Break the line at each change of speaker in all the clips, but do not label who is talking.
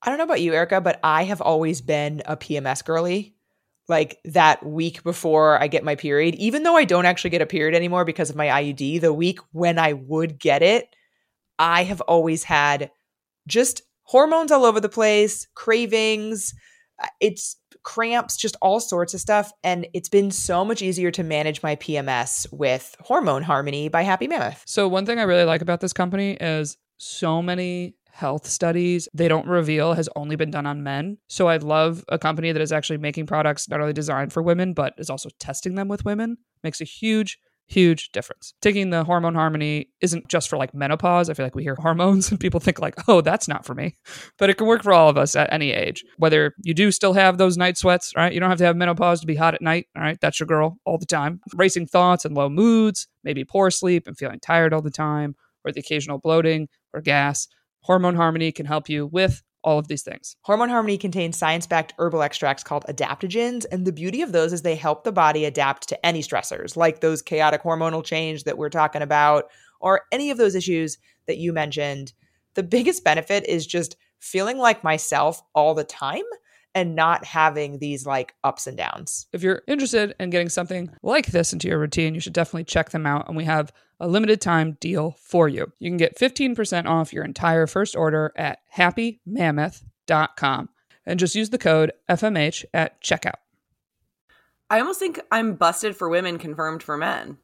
I don't know about you, Erica, but I have always been a PMS girly. Like that week before I get my period, even though I don't actually get a period anymore because of my IUD, the week when I would get it, I have always had just hormones all over the place, cravings, it's cramps, just all sorts of stuff. And it's been so much easier to manage my PMS with Hormone Harmony by Happy Mammoth.
So one thing I really like about this company is so many health studies they don't reveal has only been done on men. So I love a company that is actually making products not only designed for women, but is also testing them with women. Makes a huge difference. Taking the Hormone Harmony isn't just for like menopause. I feel like we hear hormones and people think like, oh, that's not for me. But it can work for all of us at any age. Whether you do still have those night sweats, right? You don't have to have menopause to be hot at night, all right? That's your girl all the time. Racing thoughts and low moods, maybe poor sleep and feeling tired all the time, or the occasional bloating or gas. Hormone Harmony can help you with all of these things.
Hormone Harmony contains science-backed herbal extracts called adaptogens, and the beauty of those is they help the body adapt to any stressors, like those chaotic hormonal change that we're talking about, or any of those issues that you mentioned. The biggest benefit is just feeling like myself all the time and not having these like ups and downs.
If you're interested in getting something like this into your routine, you should definitely check them out. And we have a limited time deal for you. You can get 15% off your entire first order at happymammoth.com and just use the code FMH at checkout.
I almost think I'm busted for women, confirmed for men.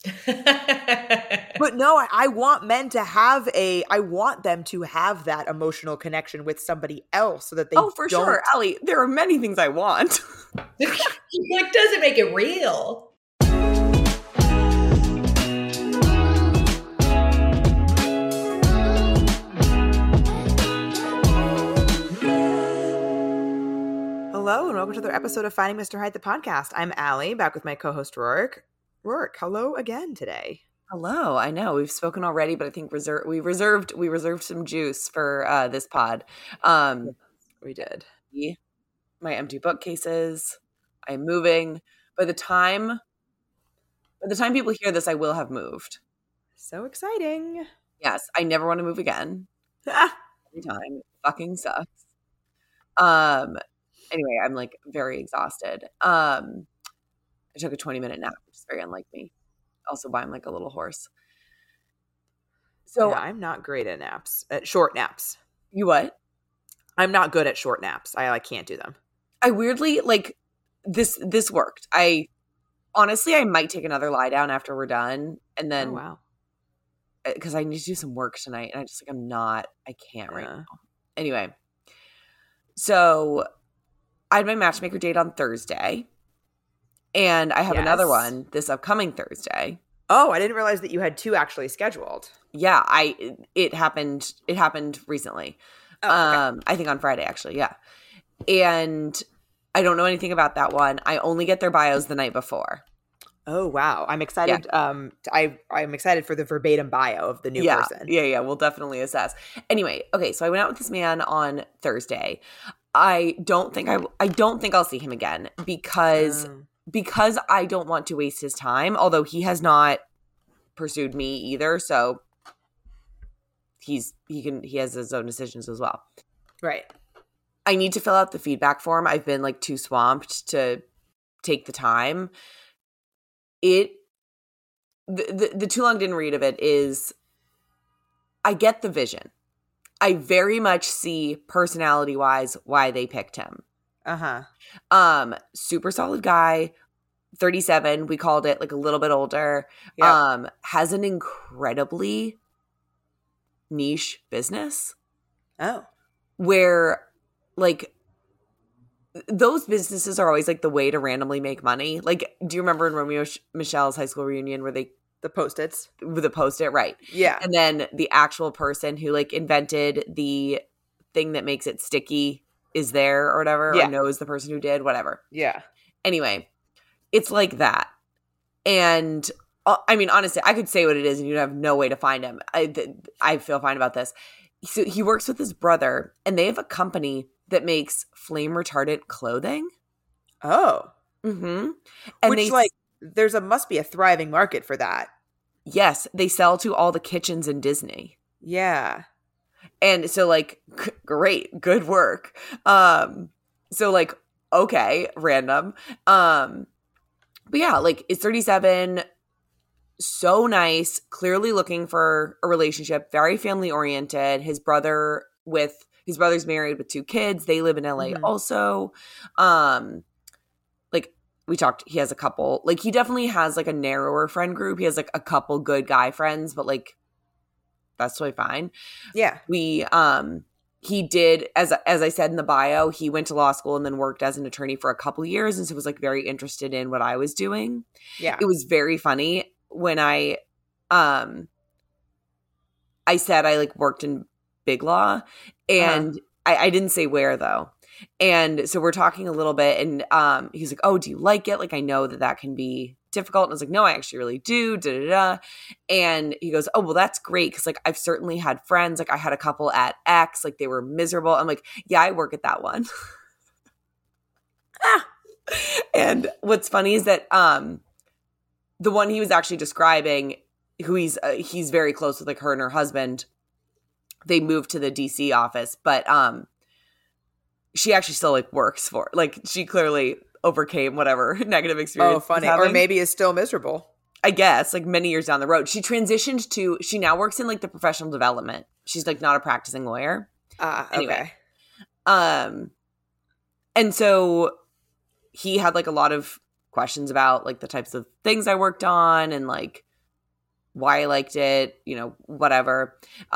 But no, I want men to have I want them to have that emotional connection with somebody else so that they
sure, Allie, there are many things I want.
Like, doesn't make it real.
Hello and welcome to another episode of Finding Mr. Hyde, the podcast. I'm Allie, back with my co-host Rourke. Rourke, hello again today.
Hello. I know we've spoken already, but I think we reserved some juice for this pod.
We did.
My empty bookcases. I'm moving. By the time people hear this, I will have moved.
So exciting.
Yes, I never want to move again. Every time. It fucking sucks. Anyway, I'm like very exhausted. I took a 20-minute nap, which is very unlike me. Also, why I'm like a little horse. So
yeah, I'm not great at naps, at short naps.
You what?
I'm not good at short naps. I can't do them.
I weirdly like this worked. I might take another lie down after we're done, and then because I need to do some work tonight, and I can't right now. Anyway, so I had my matchmaker date on Thursday. And I have another one this upcoming Thursday.
Oh, I didn't realize that you had two actually scheduled.
Yeah, it happened recently.
Oh, okay.
I think on Friday actually, yeah. And I don't know anything about that one. I only get their bios the night before.
Oh, wow. I'm excited. Yeah. I'm excited for the verbatim bio of the new person.
Yeah, we'll definitely assess. Anyway, okay, so I went out with this man on Thursday. I don't think I'll see him again because I don't want to waste his time, although he has not pursued me either, so he has his own decisions as well.
Right.
I need to fill out the feedback form. I've been like too swamped to take the time. The too long didn't read of it is I get the vision. I very much see personality-wise why they picked him. Super solid guy, 37. We called it like a little bit older. Yep. Has an incredibly niche business.
Oh.
Where like those businesses are always like the way to randomly make money. Like, do you remember in Romeo Michelle's high school reunion where
the Post-its?
With the Post-it, right.
Yeah.
And then the actual person who like invented the thing that makes it sticky is there or whatever, or knows the person who did, whatever.
Yeah.
Anyway, it's like that. And I mean, honestly, I could say what it is and you'd have no way to find him. I feel fine about this. So he works with his brother and they have a company that makes flame retardant clothing.
Oh.
Mm-hmm.
And there must be a thriving market for that.
Yes. They sell to all the kitchens in Disney.
Yeah.
And so like, great, good work. So like, okay, random. But yeah, like is 37, so nice, clearly looking for a relationship, very family oriented. His brother's married with 2 kids. They live in LA also. Like we talked, he has a couple, like he definitely has like a narrower friend group. He has like a couple good guy friends, but like that's totally fine.
Yeah.
He did, as I said in the bio, he went to law school and then worked as an attorney for a couple of years, and so was like very interested in what I was doing.
Yeah.
It was very funny when I said I like worked in Big Law, and I didn't say where though. And so we're talking a little bit, and he's like, "Oh, do you like it? Like, I know that can be difficult." And I was like, "No, I actually really do." Da da da. And he goes, "Oh, well, that's great because like I've certainly had friends. Like, I had a couple at X, like they were miserable." I'm like, "Yeah, I work at that one." And what's funny is that the one he was actually describing, who he's very close with, like her and her husband. They moved to the DC office, but she actually still like works for, like she clearly overcame whatever negative experience.
Oh, funny. Or maybe is still miserable.
I guess, like many years down the road. She transitioned she now works in like the professional development. She's like not a practicing lawyer.
Anyway.
Okay. And so he had like a lot of questions about like the types of things I worked on and like why I liked it, you know, whatever.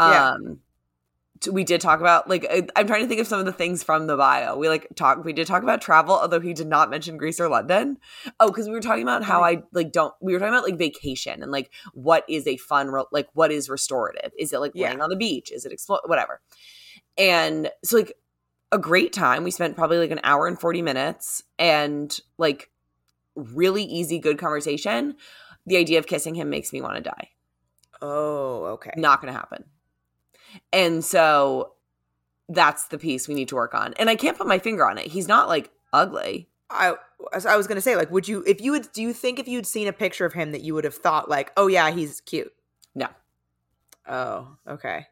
We did talk about like, I'm trying to think of some of the things from the bio. We did talk about travel, although he did not mention Greece or London. Oh, because we were talking about how we were talking about like vacation and like what is a fun, like what is restorative? Is it like laying on the beach? Is it whatever? And so like a great time. We spent probably like an hour and 40 minutes and like really easy, good conversation. The idea of kissing him makes me want to die.
Oh, okay.
Not going to happen. And so that's the piece we need to work on. And I can't put my finger on it. He's not like ugly.
I was going to say, like, do you think if you'd seen a picture of him that you would have thought like, oh yeah, he's cute?
No.
Oh, okay.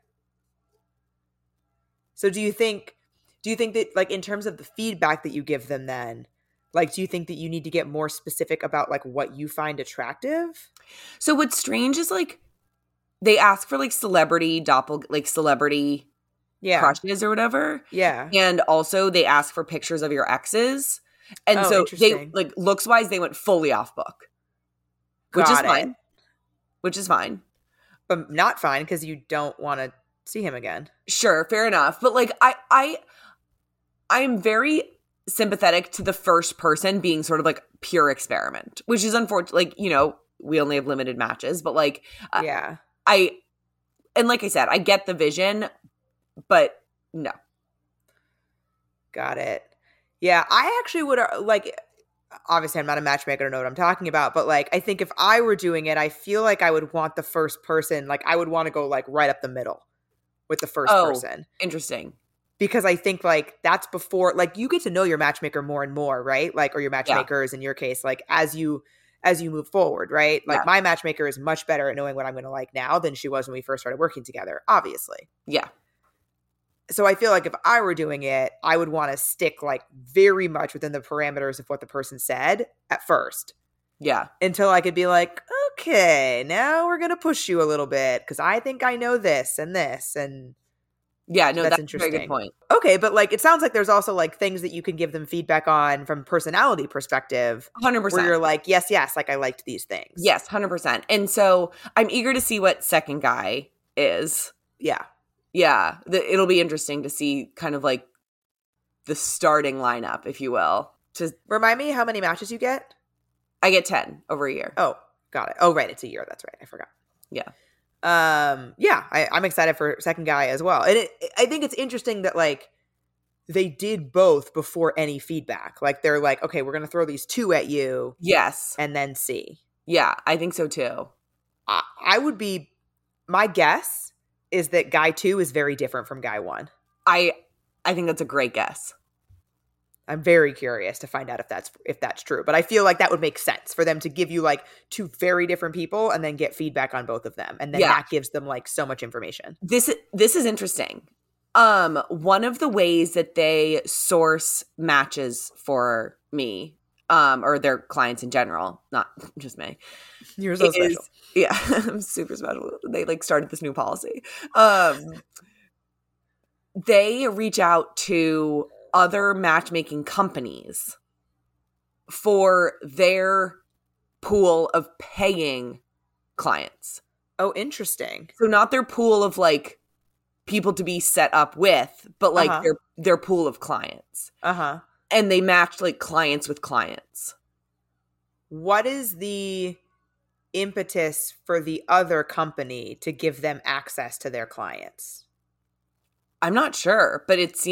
So do you think that like in terms of the feedback that you give them then, like, do you think that you need to get more specific about like what you find attractive?
So what's strange is like, they ask for like celebrity crushes or whatever.
Yeah.
And also they ask for pictures of your exes. And so they like looks wise, they went fully off book. Which is fine.
But not fine because you don't want to see him again.
Sure, fair enough. But like I am very sympathetic to the first person being sort of like pure experiment, which is unfortunate. Like, you know, we only have limited matches, but like
yeah.
And like I said, I get the vision, but no.
Got it. Yeah, I actually would like, obviously I'm not a matchmaker, I don't know what I'm talking about, but like, I think if I were doing it, I feel like I would want the first person, like I would want to go like right up the middle with the first person.
Interesting.
Because I think like that's before, like you get to know your matchmaker more and more, right? Like, or your matchmakers in your case, like as you move forward, right? Like my matchmaker is much better at knowing what I'm going to like now than she was when we first started working together, obviously.
Yeah.
So I feel like if I were doing it, I would want to stick like very much within the parameters of what the person said at first.
Yeah.
Until I could be like, okay, now we're going to push you a little bit because I think I know this and this. And
yeah, no, that's
interesting.
A very good point.
Okay, but like it sounds like there's also like things that you can give them feedback on from personality perspective.
100%.
Where you're like, yes, like I liked these things.
Yes, 100%. And so I'm eager to see what second guy is.
Yeah.
Yeah. It'll be interesting to see kind of like the starting lineup, if you will. To
remind me how many matches you get?
I get 10 over a year.
Oh, got it. Oh, right. It's a year. That's right. I forgot.
Yeah.
I'm excited for second guy as well. And I think it's interesting that like they did both before any feedback. Like they're like, okay, we're going to throw these 2 at you.
Yes.
And then see.
Yeah, I think so too.
My guess is that guy 2 is very different from guy 1.
I think that's a great guess.
I'm very curious to find out if that's true. But I feel like that would make sense for them to give you like 2 very different people and then get feedback on both of them. And then that gives them like so much information.
This is interesting. One of the ways that they source matches for me, or their clients in general, not just me.
You're so special.
Yeah, I'm super special. They like started this new policy. They reach out to other matchmaking companies for their pool of paying clients.
Oh, interesting.
So not their pool of like people to be set up with, but like their pool of clients.
Uh-huh.
And they matched like clients with clients.
What is the impetus for the other company to give them access to their clients?
I'm not sure, but it's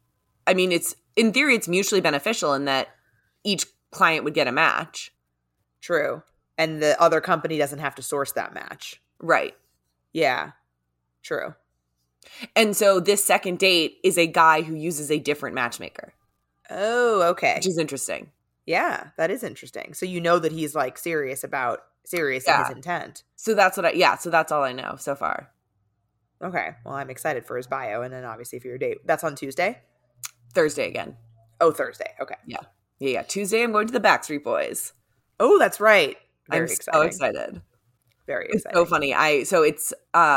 in theory, it's mutually beneficial in that each client would get a match.
True. And the other company doesn't have to source that match.
Right.
Yeah. True.
And so this second date is a guy who uses a different matchmaker.
Oh, okay.
Which is interesting.
Yeah, that is interesting. So you know that he's like serious in his intent.
So that's so that's all I know so far.
Okay. Well, I'm excited for his bio and then obviously for your date. That's on Tuesday?
Thursday again.
Oh, Thursday. Okay.
Yeah. Tuesday I'm going to the Backstreet Boys.
Oh, that's right.
I'm so excited.
Very excited.
It's so funny. It's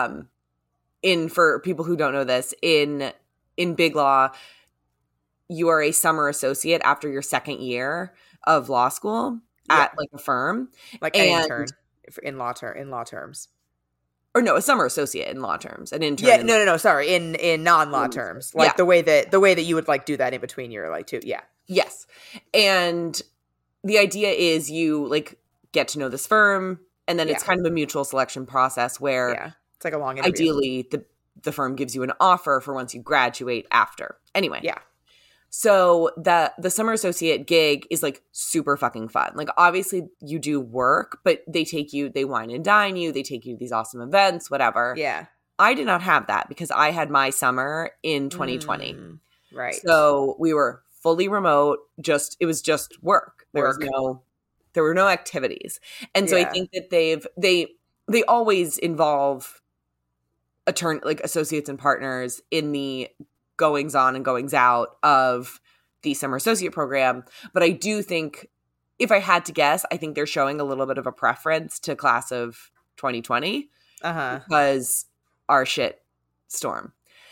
for people who don't know this, in Big Law, you are a summer associate after your second year of law school at like a firm.
Like an intern in law terms.
Or no, a summer associate in law terms. An intern.
Yeah, no. Sorry, in non-law terms, like the way that you would like do that in between your like two. Yeah.
Yes, and the idea is you like get to know this firm, and then it's kind of a mutual selection process where
it's like a long interview.
Ideally, the firm gives you an offer for once you graduate after. Anyway,
yeah.
So the summer associate gig is like super fucking fun. Like obviously you do work, but they wine and dine you, they take you to these awesome events, whatever.
Yeah.
I did not have that because I had my summer in 2020.
Right.
So we were fully remote, it was just work. There were no activities. And so I think that they always involve associates and partners in the goings on and goings out of the summer associate program. But I do think, if I had to guess, I think they're showing a little bit of a preference to class of 2020 because our shit storm.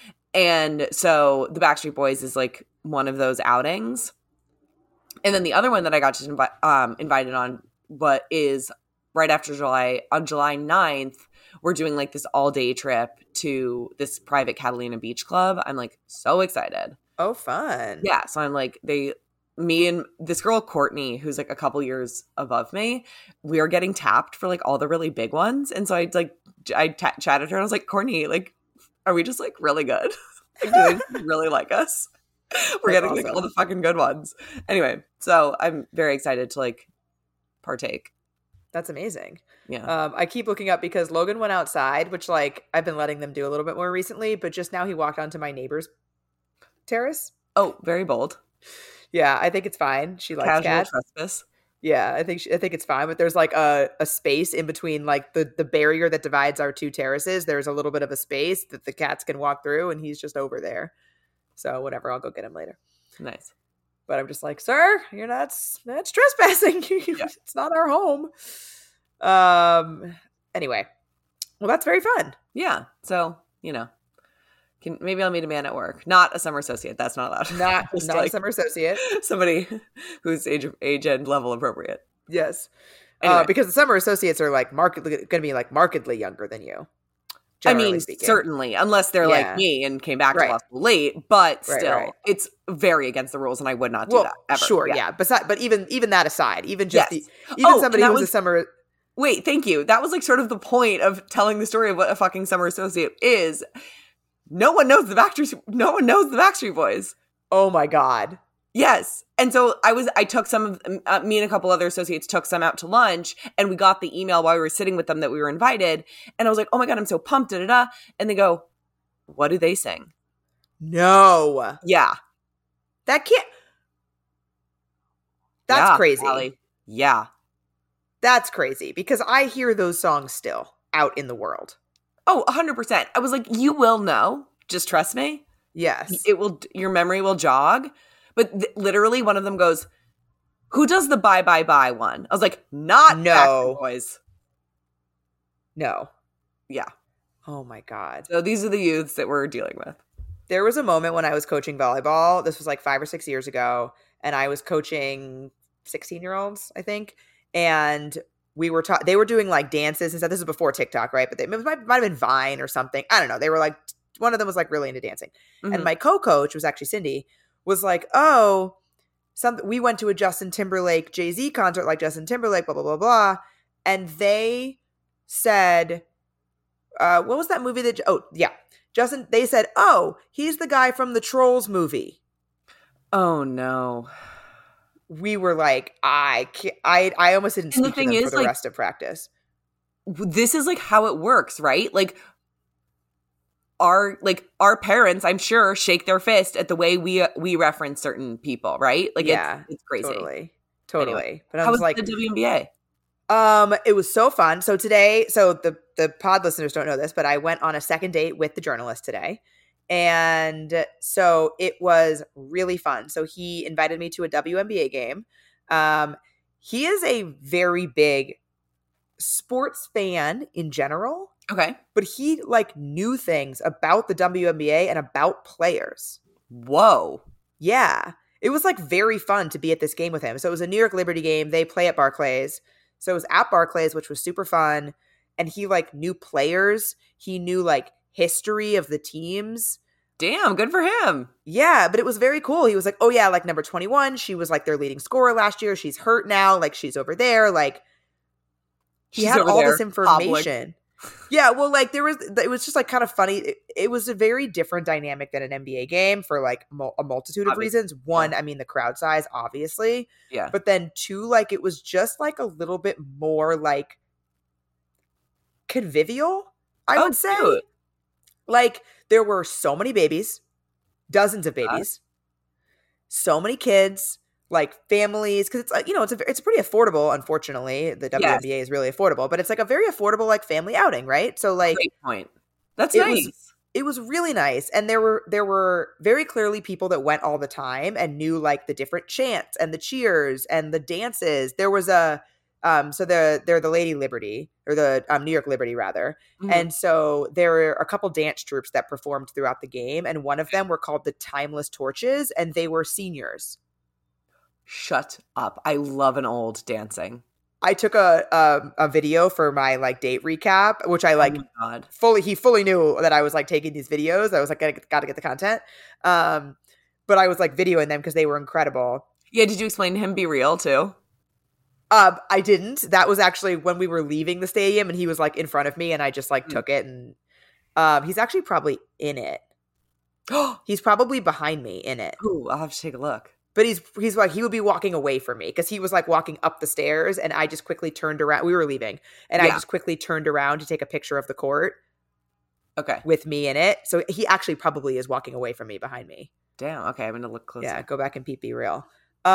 And so the Backstreet Boys is like one of those outings. And then the other one that I got to invited on, is right after on July 9th, we're doing like this all-day trip to this private Catalina Beach club. I'm like so excited.
Oh, fun.
Yeah. So I'm like, me and this girl, Courtney, who's like a couple years above me, we are getting tapped for like all the really big ones. And so I chatted her and I was like, Courtney, like, are we just like really good? Like, do they really like us? We're getting awesome. Like all the fucking good ones. Anyway, so I'm very excited to like partake.
That's amazing.
Yeah.
I keep looking up because Logan went outside, which like I've been letting them do a little bit more recently, but just now he walked onto my neighbor's terrace.
Oh, very bold.
Yeah, I think it's fine. She likes cats.
Trespass.
Yeah, I think it's fine, but there's like a space in between like the barrier that divides our two terraces. There's a little bit of a space that the cats can walk through, and he's just over there. So whatever, I'll go get him later.
Nice.
But I'm just like, sir, that's trespassing. It's not our home. Anyway, well, that's very fun.
Yeah. So, maybe I'll meet a man at work. Not a summer associate. That's not allowed.
Not like a summer associate.
Somebody who's age and level appropriate.
Yes.
Anyway.
Because the summer associates are like going to be like markedly younger than you.
I mean, certainly, unless they're like me and came back to law school late, but still, it's very against the rules, and I would not do that ever.
Sure, yeah. But even that aside, even just somebody who's a summer.
Wait, thank you. That was like sort of the point of telling the story of what a fucking summer associate is. No one knows the Backstreet Boys.
Oh my God.
Yes. And so I took some of, me and a couple other associates took some out to lunch, and we got the email while we were sitting with them that we were invited. And I was like, oh my God, I'm so pumped, da da da. And they go, what do they sing?
No.
Yeah.
That can't. That's crazy.
Allie. Yeah.
That's crazy because I hear those songs still out in the world.
Oh, 100%. I was like, you will know. Just trust me.
Yes.
Your memory will jog. But literally one of them goes, who does the bye, bye, bye one? I was like, not Backstreet Boys.
No.
Yeah.
Oh my God.
So these are the youths that we're dealing with.
There was a moment when I was coaching volleyball. This was like 5 or 6 years ago. And I was coaching 16-year-olds, I think. And we were they were doing like dances and stuff. This was before TikTok, right? But it might have been Vine or something. I don't know. They were like, one of them was like really into dancing. Mm-hmm. And my co-coach was actually Cindy, was like, oh, we went to a Justin Timberlake Jay-Z concert, like Justin Timberlake, blah, blah, blah, blah. And they said, what was that movie that, Justin, they said, oh, he's the guy from the Trolls movie.
Oh no.
We were like, I almost didn't speak to them for the rest of practice.
This is like how it works, right? Like our parents, I'm sure, shake their fist at the way we reference certain people, right? Like, yeah, it's crazy.
Totally.
Anyway,
but I
was
like,
the WNBA?
It was so fun. So today, the pod listeners don't know this, but I went on a second date with the journalist today. And so it was really fun. So he invited me to a WNBA game. He is a very big sports fan in general.
Okay.
But he like knew things about the WNBA and about players.
Whoa.
Yeah. It was like very fun to be at this game with him. So it was a New York Liberty game. They play at Barclays. So it was at Barclays, which was super fun. And he like knew players. He knew like history of the teams.
Damn, good for him.
Yeah, but it was very cool. He was like, oh yeah, like number 21, she was like their leading scorer last year. She's hurt now. Like she's over there. Like he had all this information. Yeah, well, like it was just like kind of funny. It was a very different dynamic than an NBA game for like a multitude of reasons. One, I mean, the crowd size, obviously.
Yeah.
But then two, like it was just like a little bit more like convivial, I would say.
Cute.
Like there were so many babies, dozens of babies, so many kids, like families, because it's it's pretty affordable. Unfortunately, the WNBA is really affordable, but it's like a very affordable like family outing, right? So like,
great point. That's nice.
It was really nice, and there were very clearly people that went all the time and knew like the different chants and the cheers and the dances. There was a so they're the Lady Liberty or the New York Liberty rather, and so there were a couple dance troupes that performed throughout the game, and one of them were called the Timeless Torches, and they were seniors.
Shut up! I love an old dancing.
I took a video for my like date recap, which I like he fully knew that I was like taking these videos. I was like, got to get the content. But I was like videoing them because they were incredible.
Yeah. Did you explain to him Be Real too?
I didn't. That was actually when we were leaving the stadium and he was like in front of me and I just like took it and he's actually probably in it. He's probably behind me in it.
Ooh, I'll have to take a look.
But he's like, he would be walking away from me because he was like walking up the stairs and I just quickly turned around. We were leaving and I just quickly turned around to take a picture of the court.
Okay.
With me in it. So he actually probably is walking away from me behind me.
Damn. Okay. I'm going to look closer.
Yeah. Go back and Be Real.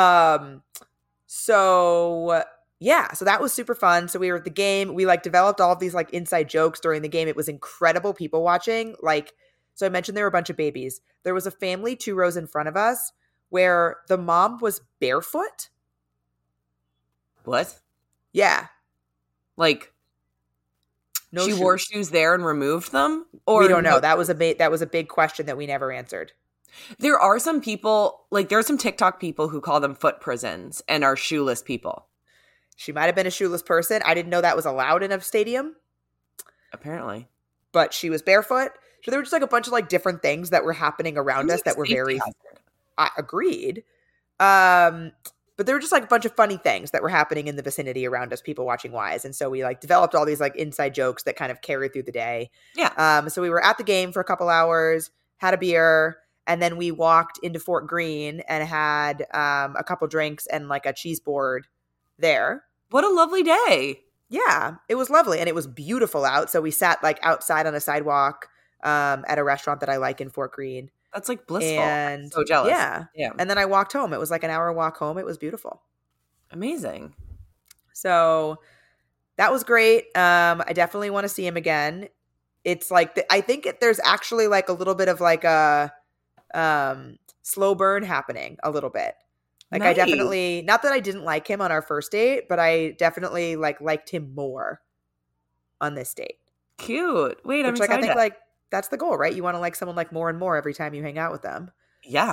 So yeah, so that was super fun. So we were at the game. We like developed all of these like inside jokes during the game. It was incredible people watching. Like, so I mentioned there were a bunch of babies. There was a family 2 rows in front of us where the mom was barefoot.
What?
Yeah.
Like no she shoes. Wore shoes there and removed them? Or
we don't know. That was a big question that we never answered.
There are some people, like there are some TikTok people who call them foot prisons and are shoeless people.
She might have been a shoeless person. I didn't know that was allowed in a stadium.
Apparently.
But she was barefoot. So there were just like a bunch of like different things that were happening around us that were very hazard. I agreed. But there were just like a bunch of funny things that were happening in the vicinity around us, people watching Wise. And so we like developed all these like inside jokes that kind of carried through the day.
Yeah.
So we were at the game for a couple hours, had a beer, and then we walked into Fort Greene and had a couple drinks and like a cheese board there.
What a lovely day.
Yeah, it was lovely. And it was beautiful out. So we sat like outside on a sidewalk at a restaurant that I like in Fort Greene.
That's like blissful.
And
I'm so jealous.
Yeah. And then I walked home. It was like an hour walk home. It was beautiful.
Amazing.
So that was great. I definitely want to see him again. It's like, I think there's actually like a little bit of like a slow burn happening a little bit. Like
Nice.
I definitely, not that I didn't like him on our first date, but I definitely liked him more on this date.
Cute. Wait, I'm
Which like
excited.
I think like that's the goal, right? You want to like someone like more and more every time you hang out with them.
Yeah.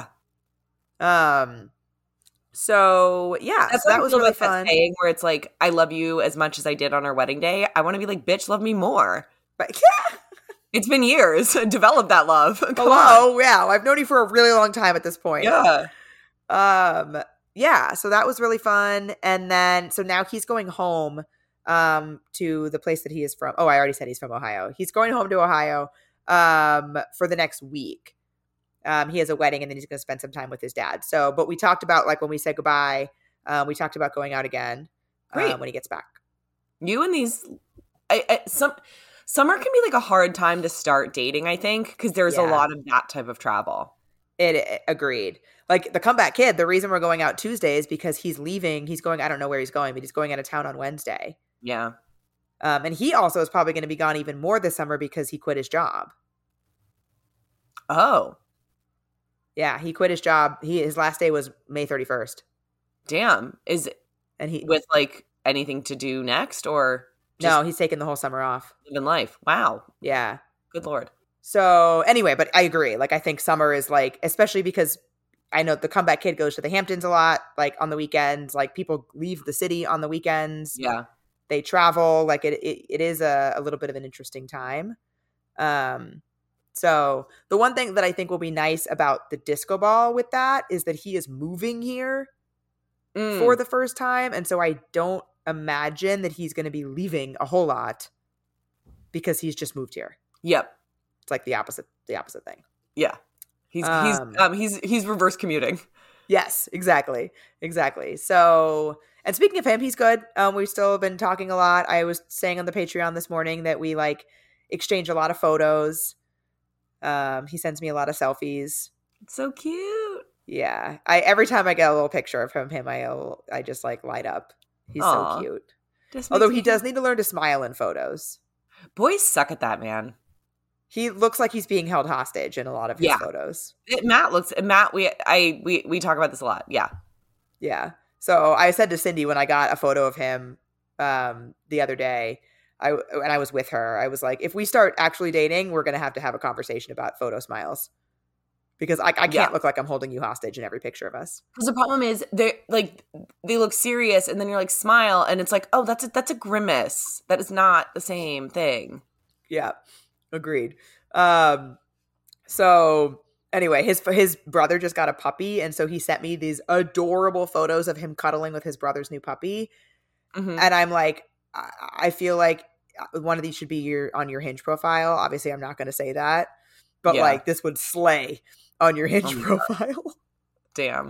So yeah,
That's
so that was really fun.
That saying where it's like, I love you as much as I did on our wedding day. I want to be like, bitch, love me more.
But
It's been years. Develop that love. Come
hello,
on.
yeah, I've known you for a really long time at this point.
Yeah.
Yeah, so that was really fun. And then so now he's going home to the place that he is from. Oh, I already said he's from Ohio. He's going home to Ohio for the next week. He has a wedding and then he's going to spend some time with his dad. So, but we talked about like when we said goodbye, we talked about going out again when he gets back.
You and these summer can be like a hard time to start dating, I think, because there's a lot of that type of travel.
It agreed. Like the comeback kid, the reason we're going out Tuesday is because he's leaving. He's going, I don't know where he's going, but he's going out of town on Wednesday.
Yeah.
And he also is probably going to be gone even more this summer because he quit his job.
Oh.
Yeah, he quit his job. His last day was May 31st.
Damn. And he with like anything to do next or
no, he's taking the whole summer off.
Living life. Wow.
Yeah.
Good Lord.
So anyway, but I agree. Like I think summer is like, especially because I know the comeback kid goes to the Hamptons a lot, like on the weekends, like people leave the city on the weekends.
Yeah.
They travel. Like it is a little bit of an interesting time. So the one thing that I think will be nice about the disco ball with that is that he is moving here for the first time. And so I don't imagine that he's going to be leaving a whole lot because he's just moved here.
Yep.
It's like the opposite thing.
Yeah. He's reverse commuting.
Yes, exactly. So, and speaking of him, he's good. We've still been talking a lot. I was saying on the Patreon this morning that we like exchange a lot of photos. He sends me a lot of selfies.
It's so cute.
Yeah. Every time I get a little picture of him, I just like light up. He's so cute. Although he does need to learn to smile in photos.
Boys suck at that, man.
He looks like he's being held hostage in a lot of his photos.
Matt, we talk about this a lot. Yeah.
Yeah. So I said to Cindy when I got a photo of him the other day, and I was with her, I was like, if we start actually dating, we're going to have a conversation about photo smiles. Because I can't look like I'm holding you hostage in every picture of us.
Because the problem is they look serious and then you're like smile and it's like, oh, that's a grimace. That is not the same thing.
Yeah. Agreed. So anyway, his brother just got a puppy, and so he sent me these adorable photos of him cuddling with his brother's new puppy. Mm-hmm. And I'm like, I feel like one of these should be on your Hinge profile. Obviously, I'm not going to say that, but like this would slay on your Hinge profile.
Damn.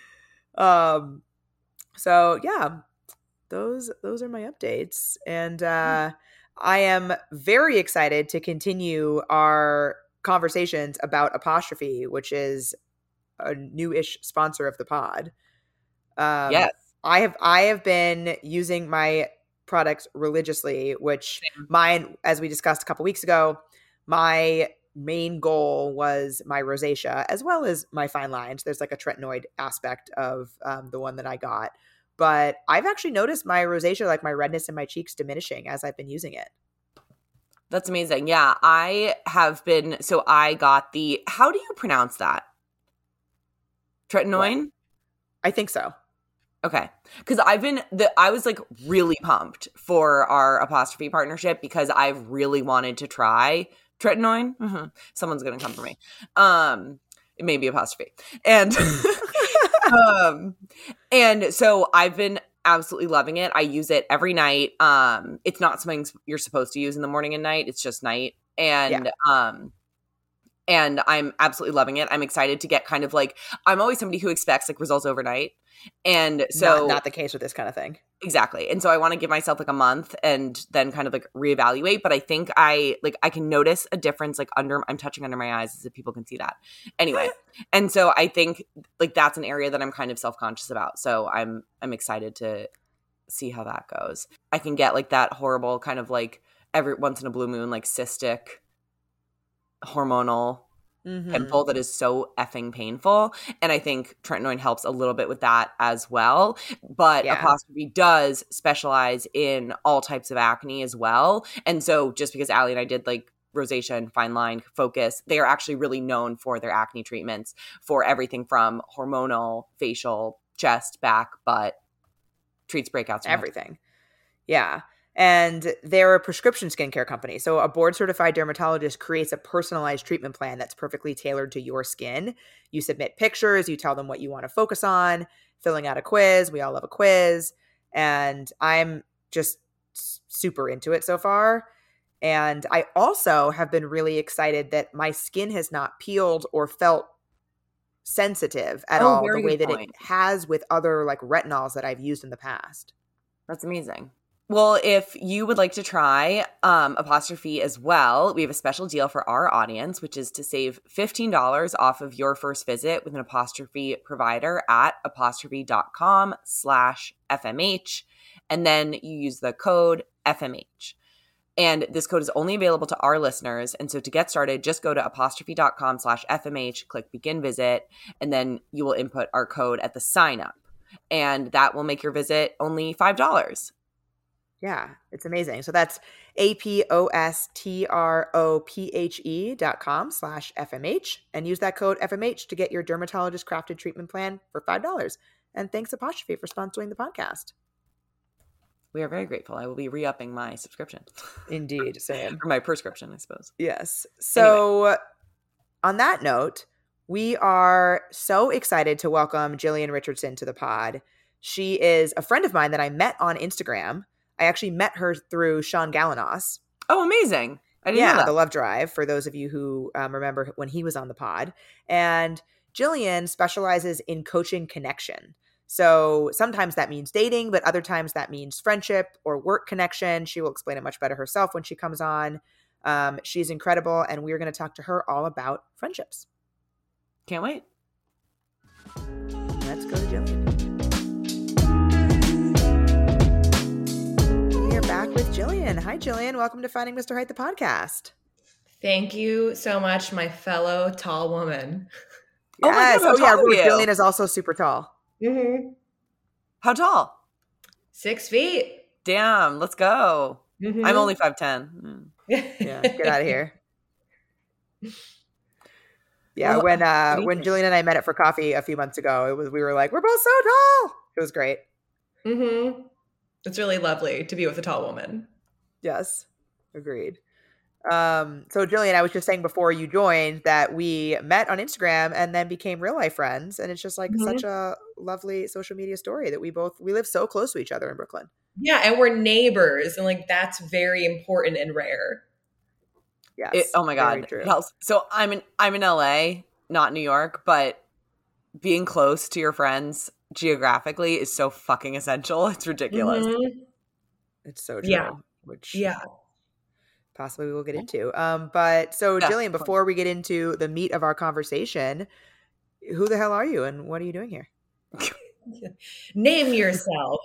So yeah, those are my updates, and I am very excited to continue our conversations about Apostrophe, which is a new-ish sponsor of the pod.
Yes.
I have been using my products religiously, which mine, as we discussed a couple weeks ago, my main goal was my rosacea as well as my fine lines. There's like a tretinoid aspect of the one that I got. But I've actually noticed my rosacea, like my redness in my cheeks, diminishing as I've been using it.
That's amazing. Yeah, I have been. So I got how do you pronounce that? Tretinoin?
What? I think so.
Okay. Because I was like really pumped for our Apostrophe partnership because I've really wanted to try Tretinoin. Mm-hmm. Someone's going to come for me. It may be Apostrophe. And and so I've been absolutely loving it. I use it every night. It's not something you're supposed to use in the morning and night. It's just night. And and I'm absolutely loving it. I'm excited to get kind of like, I'm always somebody who expects like results overnight. And so
not the case with this kind of thing.
Exactly. And so I want to give myself like a month and then kind of like reevaluate. But I think I can notice a difference like I'm touching under my eyes as if people can see that. Anyway. And so I think like that's an area that I'm kind of self-conscious about. So I'm excited to see how that goes. I can get like that horrible kind of like every once in a blue moon, like cystic hormonal pimple that is so effing painful. And I think tretinoin helps a little bit with that as well. But Apostrophe does specialize in all types of acne as well. And so just because Allie and I did like rosacea and fine line focus, they are actually really known for their acne treatments for everything from hormonal, facial, chest, back, butt, treats breakouts,
everything. Yeah. And they're a prescription skincare company. So a board-certified dermatologist creates a personalized treatment plan that's perfectly tailored to your skin. You submit pictures, you tell them what you want to focus on, filling out a quiz. We all love a quiz. And I'm just super into it so far. And I also have been really excited that my skin has not peeled or felt sensitive at all the way that it has with other like retinols that I've used in the past.
That's amazing. Well, if you would like to try Apostrophe as well, we have a special deal for our audience, which is to save $15 off of your first visit with an Apostrophe provider at apostrophe.com/FMH. And then you use the code FMH. And this code is only available to our listeners. And so to get started, just go to apostrophe.com/FMH, click begin visit, and then you will input our code at the sign up. And that will make your visit only $5.
Yeah, it's amazing. So that's apostrophe.com/FMH and use that code FMH to get your dermatologist crafted treatment plan for $5. And thanks Apostrophe for sponsoring the podcast.
We are very grateful. I will be re-upping my subscription.
Indeed, same.
Or my prescription, I suppose.
Yes. So on that note, we are so excited to welcome Jillian Richardson to the pod. She is a friend of mine that I met on Instagram. I actually met her through Sean Galanos.
Oh, amazing. I didn't know that.
The Love Drive, for those of you who remember when he was on the pod. And Jillian specializes in coaching connection. So sometimes that means dating, but other times that means friendship or work connection. She will explain it much better herself when she comes on. She's incredible, and we're going to talk to her all about friendships.
Can't wait.
Let's go to Jillian. We are back with Jillian. Hi, Jillian. Welcome to Finding Mr. Height, the podcast.
Thank you so much, my fellow tall woman.
Yes. Jillian is also super tall.
Mm-hmm.
How tall?
6 feet.
Damn, let's go. Mm-hmm. I'm only 5'10".
Yeah, get out of here. Yeah, when Jillian and I met it for coffee a few months ago, we were like, we're both so tall. It was great.
Mm-hmm. It's really lovely to be with a tall woman.
Yes, agreed. So Jillian, I was just saying before you joined that we met on Instagram and then became real life friends. And it's just like such a lovely social media story that we live so close to each other in Brooklyn.
Yeah. And we're neighbors. And like, that's very important and rare.
Yes.
Oh my God. It helps. So I'm in LA, not New York, but being close to your friends geographically is so fucking essential. It's ridiculous.
Mm-hmm.
It's so true.
Yeah.
Which
yeah.
Possibly we will get into. Jillian, before we get into the meat of our conversation, who the hell are you and what are you doing here?
Name yourself.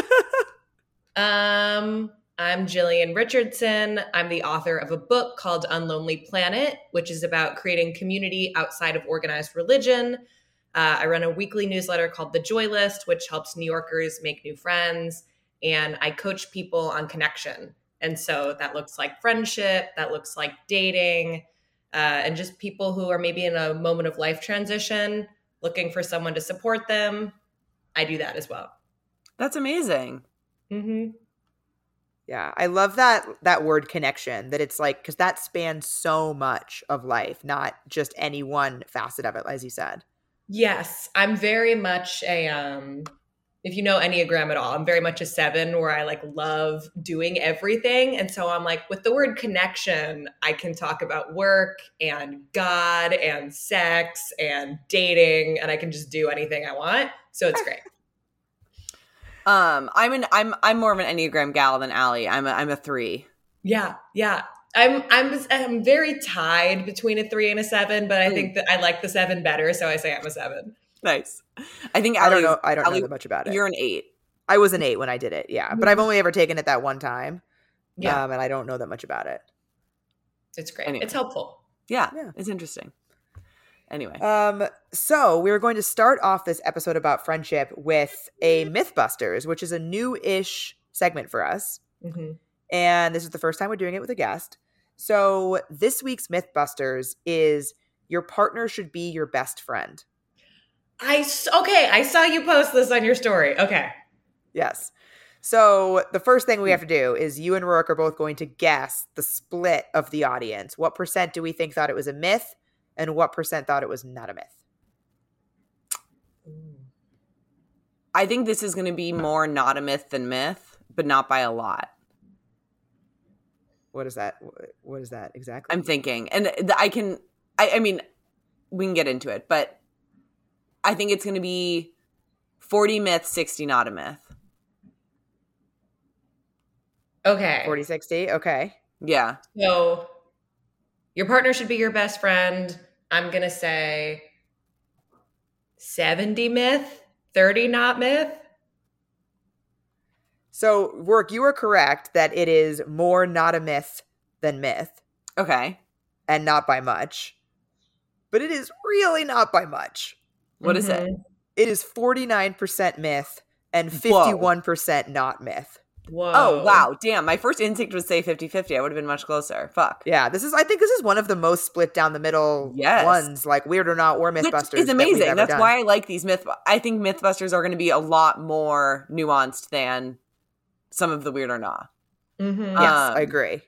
I'm Jillian Richardson. I'm the author of a book called Unlonely Planet, which is about creating community outside of organized religion. I run a weekly newsletter called The Joy List, which helps New Yorkers make new friends. And I coach people on connection. And so that looks like friendship, that looks like dating, and just people who are maybe in a moment of life transition, looking for someone to support them. I do that as well.
That's amazing.
Mm-hmm.
Yeah, I love that word connection, that it's like, because that spans so much of life, not just any one facet of it, as you said.
Yes, I'm very much if you know Enneagram at all, I'm very much a 7 where I like love doing everything. And so I'm like, with the word connection, I can talk about work and God and sex and dating, and I can just do anything I want. So it's great.
I'm more of an Enneagram gal than Allie. I'm a 3.
Yeah. I'm very tied between a 3 and a 7, but I think that I like the 7 better, so I say I'm a 7.
Nice. I think
I don't know that much about it.
You're an 8.
I was an 8 when I did it, yeah. But I've only ever taken it that one time. Yeah. And I don't know that much about it.
It's great.
Anyway.
It's helpful.
Yeah, it's interesting. Anyway.
So we were going to start off this episode about friendship with a Mythbusters, which is a new-ish segment for us.
Mm-hmm.
And this is the first time we're doing it with a guest. So this week's Mythbusters is your partner should be your best friend.
I saw you post this on your story. Okay.
Yes. So the first thing we have to do is you and Rourke are both going to guess the split of the audience. What percent do we think thought it was a myth? And what percent thought it was not a myth?
I think this is going to be more not a myth than myth, but not by a lot.
What is that? What is that exactly?
I'm thinking. And I mean, we can get into it, but I think it's going to be 40 myth, 60 not a myth.
Okay.
40-60? Okay.
Yeah.
So your partner should be your best friend. I'm going to say 70 myth, 30 not myth.
So, Rourke, you are correct that it is more not a myth than myth.
Okay.
And not by much. But it is really not by much.
What is it?
It is 49% myth and 51% not myth.
Whoa.
Oh, wow. Damn. My first instinct was say 50-50. I would have been much closer. Fuck.
Yeah, I think this is one of the most split down the middle ones, like Weird or Not or Mythbusters.
It's amazing. That's why I like these I think Mythbusters are going to be a lot more nuanced than some of the Weird or Not.
Mm-hmm. Yes, I agree.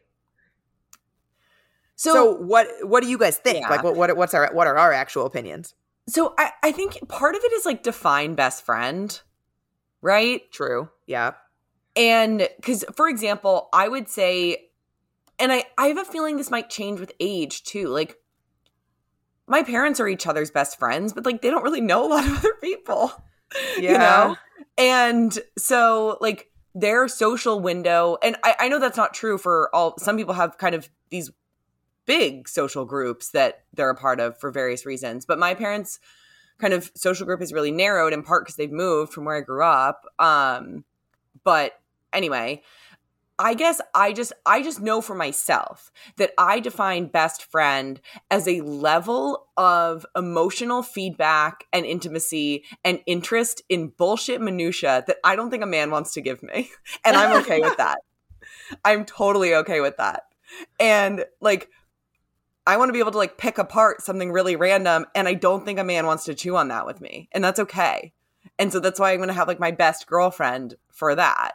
So what do you guys think?
Yeah.
Like what are our actual opinions?
So I think part of it is like define best friend, right?
True. Yeah.
And because, for example, I would say, and I have a feeling this might change with age too. Like, my parents are each other's best friends, but like they don't really know a lot of other people, you know? And so like their social window, and I know that's not true for some people have kind of these big social groups that they're a part of for various reasons. But my parents' kind of social group is really narrowed in part because they've moved from where I grew up. But anyway, I guess I just know for myself that I define best friend as a level of emotional feedback and intimacy and interest in bullshit minutia that I don't think a man wants to give me. And I'm okay with that. I'm totally okay with that. And like, I want to be able to like pick apart something really random, and I don't think a man wants to chew on that with me. And that's okay. And so that's why I'm going to have like my best girlfriend for that.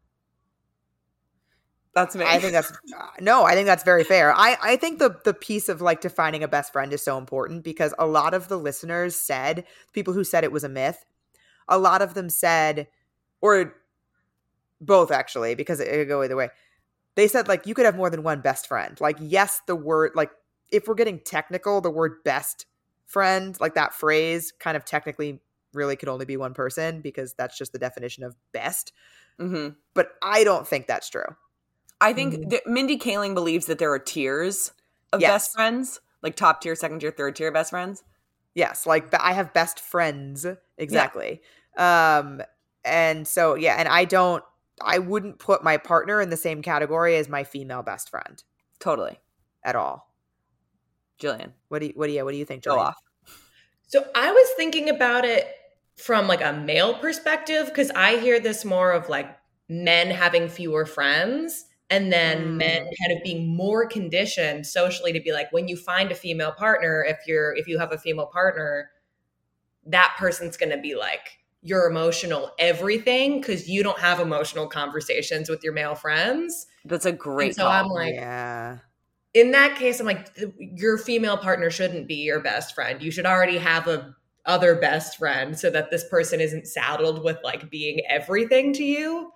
That's me.
I think that's very fair. I think the piece of like defining a best friend is so important because a lot of the listeners said, people who said it was a myth, a lot of them said, or both actually, because it could go either way. They said like you could have more than one best friend. Like, yes, the word, like if we're getting technical, the word best friend, like that phrase kind of technically really could only be one person because that's just the definition of best.
Mm-hmm.
But I don't think that's true.
I think that Mindy Kaling believes that there are tiers of best friends, like top tier, second tier, third tier best friends.
Yes, like I have best friends. Exactly. Yeah. And so, yeah, and I wouldn't put my partner in the same category as my female best friend.
Totally.
At all.
Jillian.
What do you think, Jillian?
Go off.
So I was thinking about it from like a male perspective because I hear this more of like men having fewer friends and then men kind of being more conditioned socially to be like, when you find a female partner, if you have a female partner, that person's going to be like your emotional everything because you don't have emotional conversations with your male friends.
That's a great
call. I'm like,
yeah.
In that case, I'm like, your female partner shouldn't be your best friend. You should already have a other best friend so that this person isn't saddled with like being everything to you.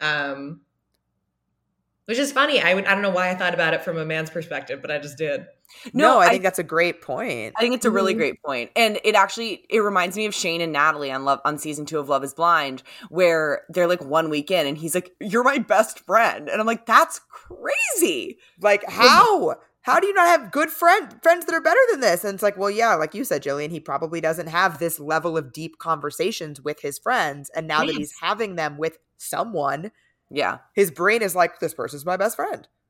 Which is funny. I don't know why I thought about it from a man's perspective, but I just did.
No, I think that's a great point.
I think it's a really great point. And it reminds me of Shane and Natalie on season 2 of Love is Blind, where they're like 1 week in and he's like, you're my best friend. And I'm like, that's crazy.
Like, how? How do you not have good friends that are better than this? And it's like, well, yeah, like you said, Jillian, he probably doesn't have this level of deep conversations with his friends. And now that he's having them with someone,
yeah,
his brain is like, this person's my best friend.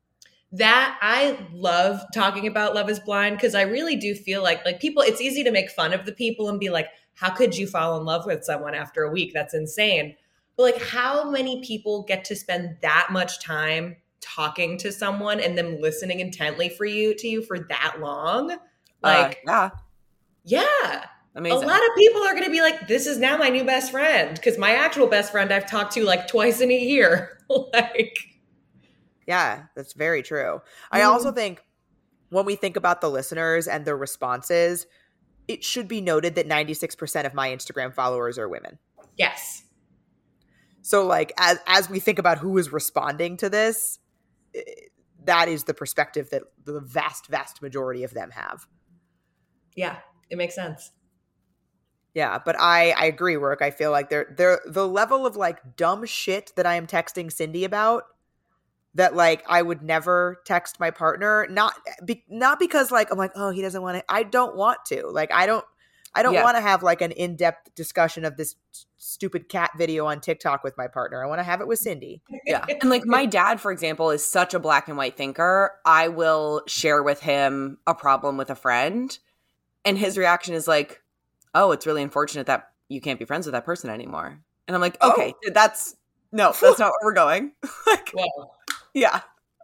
that I love talking about Love is Blind because I really do feel like people, it's easy to make fun of the people and be like, how could you fall in love with someone after a week? That's insane. But like, how many people get to spend that much time talking to someone and them listening intently to you for that long? Like, yeah.
Amazing.
A lot of people are going to be like, this is now my new best friend, because my actual best friend I've talked to like twice in a year. Like,
yeah, that's very true. I also think when we think about the listeners and their responses, it should be noted that 96% of my Instagram followers are women.
Yes.
So like as we think about who is responding to this, that is the perspective that the vast, vast majority of them have.
Yeah, it makes sense.
Yeah, but I agree, Rourke. I feel like they're the level of like dumb shit that I am texting Cindy about that like I would never text my partner, not because like I'm like, oh, he doesn't want to. I don't want to. Like I don't want to have like an in-depth discussion of this stupid cat video on TikTok with my partner. I want to have it with Cindy.
Yeah. And like my dad, for example, is such a black and white thinker. I will share with him a problem with a friend, and his reaction is like, oh, it's really unfortunate that you can't be friends with that person anymore. And I'm like, okay, that's not where we're going. Like, yeah.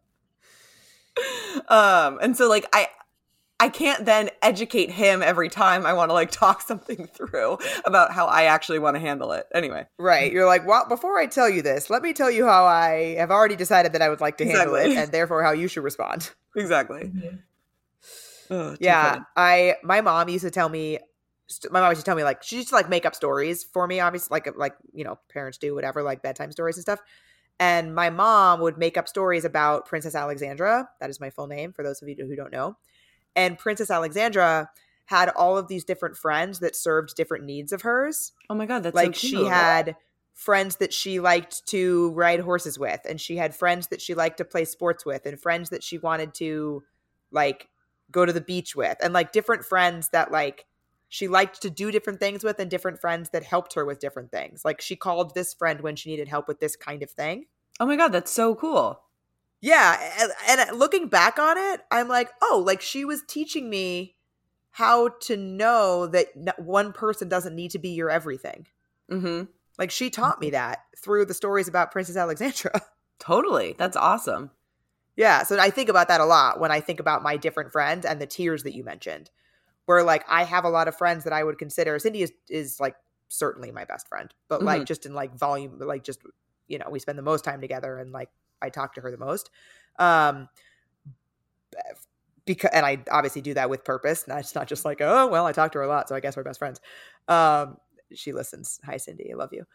And so like I can't then educate him every time I want to like talk something through about how I actually want to handle it. Anyway.
Right. You're like, well, before I tell you this, let me tell you how I have already decided that I would like to handle it and therefore how you should respond.
Exactly.
Mm-hmm.
Oh,
yeah. My mom used to tell me like she used to like make up stories for me, obviously like you know, parents do, whatever, like bedtime stories and stuff. And my mom would make up stories about Princess Alexandra. That is my full name for those of you who don't know. And Princess Alexandra had all of these different friends that served different needs of hers.
Oh my God, that's
like
so
she had friends that she liked to ride horses with, and she had friends that she liked to play sports with, and friends that she wanted to like go to the beach with, and like different friends that like she liked to do different things with, and different friends that helped her with different things. Like she called this friend when she needed help with this kind of thing.
Oh my God, that's so cool.
Yeah. And looking back on it, I'm like, oh, like she was teaching me how to know that one person doesn't need to be your everything.
Mm-hmm.
Like she taught me that through the stories about Princess Alexandra.
Totally. That's awesome.
Yeah. So I think about that a lot when I think about my different friends and the tiers that you mentioned, where like I have a lot of friends that I would consider. Cindy is like certainly my best friend, but like just in like volume, like just, you know, we spend the most time together and like I talk to her the most. Because, and I obviously do that with purpose. It's not just like, oh, well, I talk to her a lot, so I guess we're best friends. She listens. Hi, Cindy. I love you.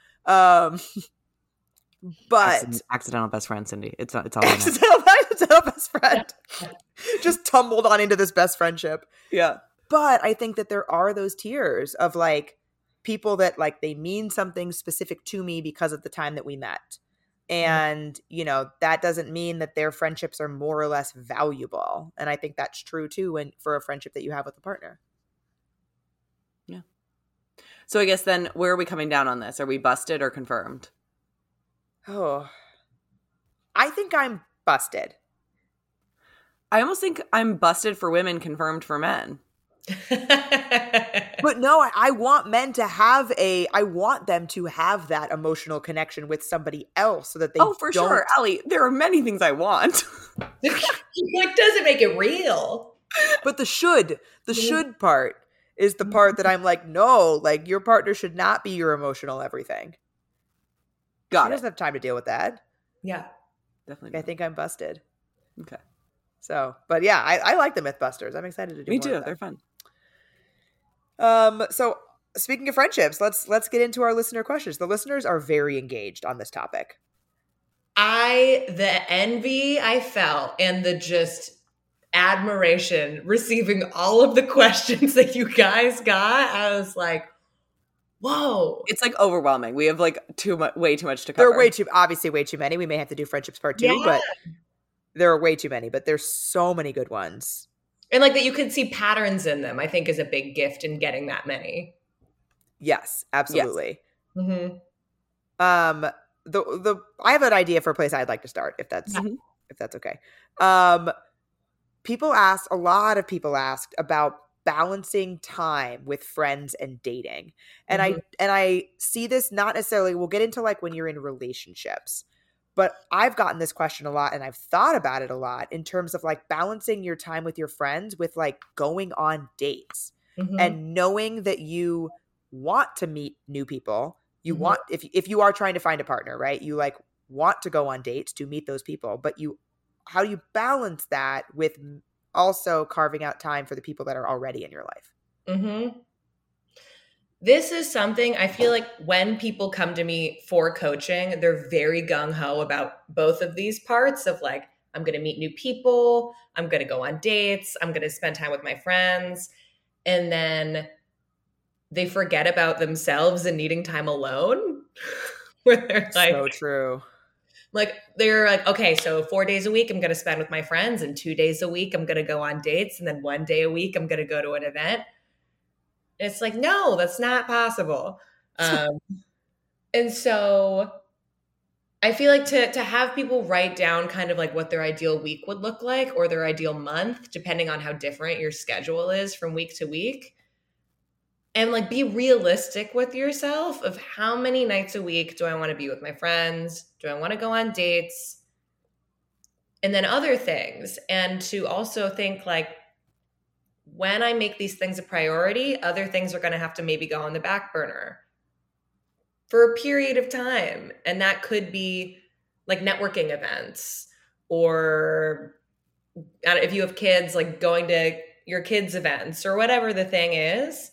But
accidental best friend, Cindy. It's all
accidental best friend. Just tumbled on into this best friendship.
Yeah.
But I think that there are those tiers of like people that like they mean something specific to me because of the time that we met. And, you know, that doesn't mean that their friendships are more or less valuable. And I think that's true too for a friendship that you have with a partner.
Yeah. So I guess then where are we coming down on this? Are we busted or confirmed?
Oh, I think I'm busted.
I almost think I'm busted for women, confirmed for men.
But no, I want men to have I want them to have that emotional connection with somebody else so that they
sure, Allie, there are many things I want.
Like, doesn't make it real.
But the should part is the part that I'm like, no, like your partner should not be your emotional everything. She doesn't have time to deal with that.
Yeah.
Definitely.
I think I'm busted.
Okay.
So, but yeah, I like the Mythbusters. I'm excited to do
Me
more
too.
of that.
They're fun.
So speaking of friendships, let's get into our listener questions. The listeners are very engaged on this topic.
The envy I felt and the just admiration receiving all of the questions that you guys got, I was like, whoa.
It's like overwhelming. We have like way too much to cover.
There are obviously way too many. We may have to do friendships part 2, but there are way too many, but there's so many good ones.
And like that you could see patterns in them, I think is a big gift in getting that many.
Yes, absolutely.
Yes. Mm-hmm.
I have an idea for a place I'd like to start if if that's okay. A lot of people asked about balancing time with friends and dating. And I see this not necessarily, we'll get into like when you're in relationships, but I've gotten this question a lot and I've thought about it a lot in terms of like balancing your time with your friends with like going on dates and knowing that you want to meet new people. You want, if you are trying to find a partner, right? You like want to go on dates to meet those people, but how do you balance that with also carving out time for the people that are already in your life?
This is something I feel like when people come to me for coaching, they're very gung-ho about both of these parts of like, I'm going to meet new people, I'm going to go on dates, I'm going to spend time with my friends. And then they forget about themselves and needing time alone. Where they're like,
so true.
Like they're like, okay, so 4 days a week I'm going to spend with my friends, and 2 days a week I'm going to go on dates, and then 1 day a week I'm going to go to an event. And it's like, no, that's not possible. And so I feel like to have people write down kind of like what their ideal week would look like or their ideal month, depending on how different your schedule is from week to week. And like be realistic with yourself of how many nights a week do I want to be with my friends? Do I want to go on dates? And then other things. And to also think like, when I make these things a priority, other things are going to have to maybe go on the back burner for a period of time. And that could be like networking events, or if you have kids, like going to your kids' events or whatever the thing is.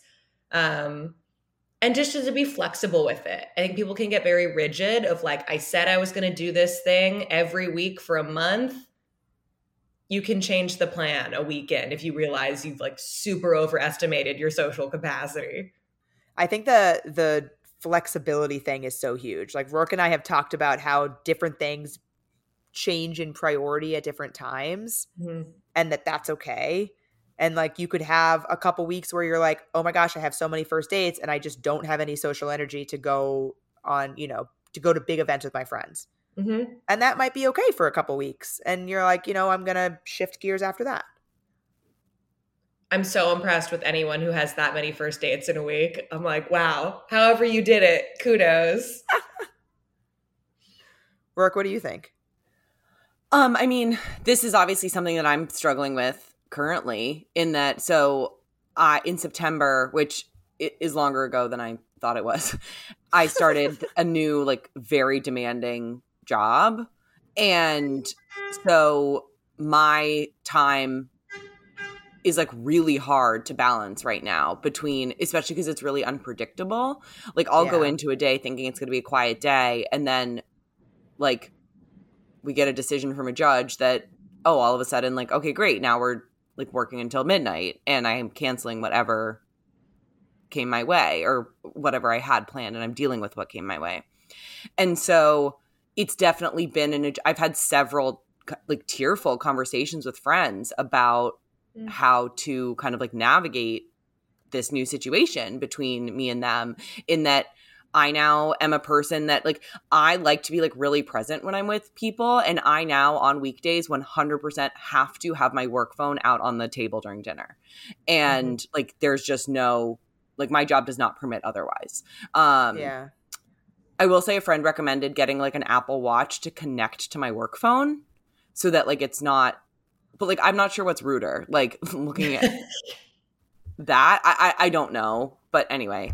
And just to be flexible with it. I think people can get very rigid of like, I said I was going to do this thing every week for a month. You can change the plan a weekend if you realize you've like super overestimated your social capacity.
I think the flexibility thing is so huge. Like Rourke and I have talked about how different things change in priority at different times and that's okay. And like you could have a couple weeks where you're like, oh my gosh, I have so many first dates and I just don't have any social energy to go on, to go to big events with my friends. And that might be okay for a couple weeks. And you're like, I'm going to shift gears after that.
I'm so impressed with anyone who has that many first dates in a week. I'm like, wow, however you did it, kudos.
Rourke, what do you think?
I mean, this is obviously something that I'm struggling with currently in that. So in September, which is longer ago than I thought it was, I started a new, like very demanding job. And so my time is like really hard to balance right now between, especially because it's really unpredictable. Like I'll go into a day thinking it's going to be a quiet day. And then like we get a decision from a judge that, all of a sudden like, okay, great. Now we're like working until midnight and I am canceling whatever came my way or whatever I had planned, and I'm dealing with what came my way. And so it's definitely been I've had several like tearful conversations with friends about how to kind of like navigate this new situation between me and them, in that I now am a person that like, I like to be like really present when I'm with people. And I now on weekdays 100% have to have my work phone out on the table during dinner. And like, there's just no, like my job does not permit otherwise. I will say a friend recommended getting like an Apple Watch to connect to my work phone so that like it's not, but like I'm not sure what's ruder, like looking at that. I don't know. But anyway,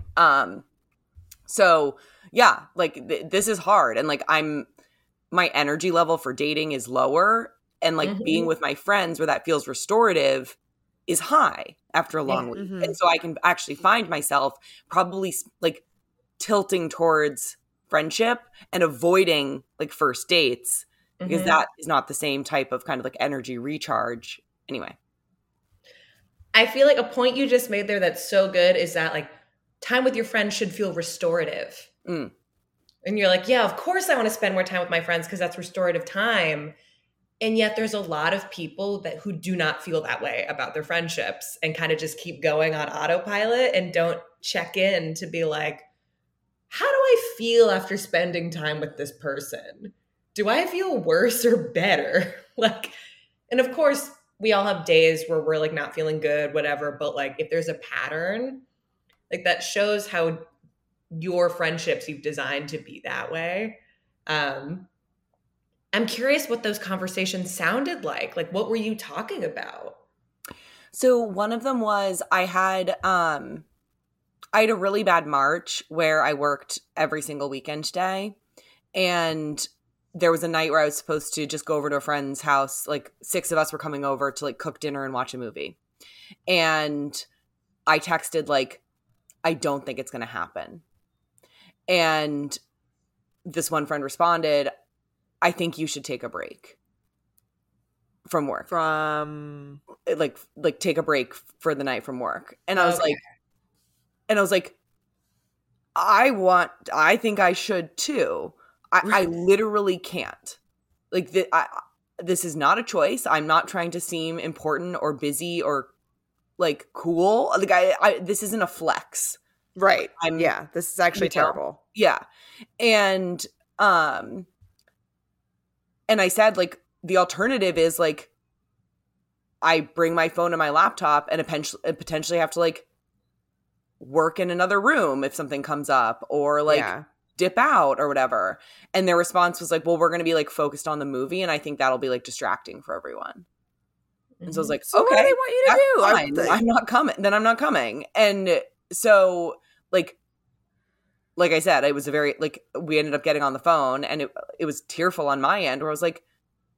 so yeah, like this is hard, and like my energy level for dating is lower, and like being with my friends where that feels restorative is high after a long week. And so I can actually find myself probably like tilting towards friendship and avoiding like first dates because that is not the same type of kind of like energy recharge. Anyway.
I feel like a point you just made there that's so good is that like time with your friends should feel restorative. And you're like, yeah, of course I want to spend more time with my friends because that's restorative time. And yet there's a lot of people who do not feel that way about their friendships and kind of just keep going on autopilot and don't check in to be like, how do I feel after spending time with this person? Do I feel worse or better? Like, and of course we all have days where we're like not feeling good, whatever. But like, if there's a pattern, like that shows how your friendships you've designed to be that way. I'm curious what those conversations sounded like. Like, what were you talking about?
So one of them was I had a really bad March where I worked every single weekend day. And there was a night where I was supposed to just go over to a friend's house. Like 6 of us were coming over to like cook dinner and watch a movie. And I texted like, I don't think it's going to happen. And this one friend responded, I think you should take a break from work.
From
like take a break for the night from work. And I was like, I think I should too. I literally can't. Like, this is not a choice. I'm not trying to seem important or busy or like cool. Like this isn't a flex.
Right. This is actually terrible.
Yeah. And I said like the alternative is like I bring my phone and my laptop and potentially have to like work in another room if something comes up or like dip out or whatever. And their response was like, well, we're going to be like focused on the movie. And I think that'll be like distracting for everyone. And so I was like,
so
okay,
what do they want you to do?
I'm not coming. Then I'm not coming. And so like I said, it was a very, like, we ended up getting on the phone and it was tearful on my end where I was like,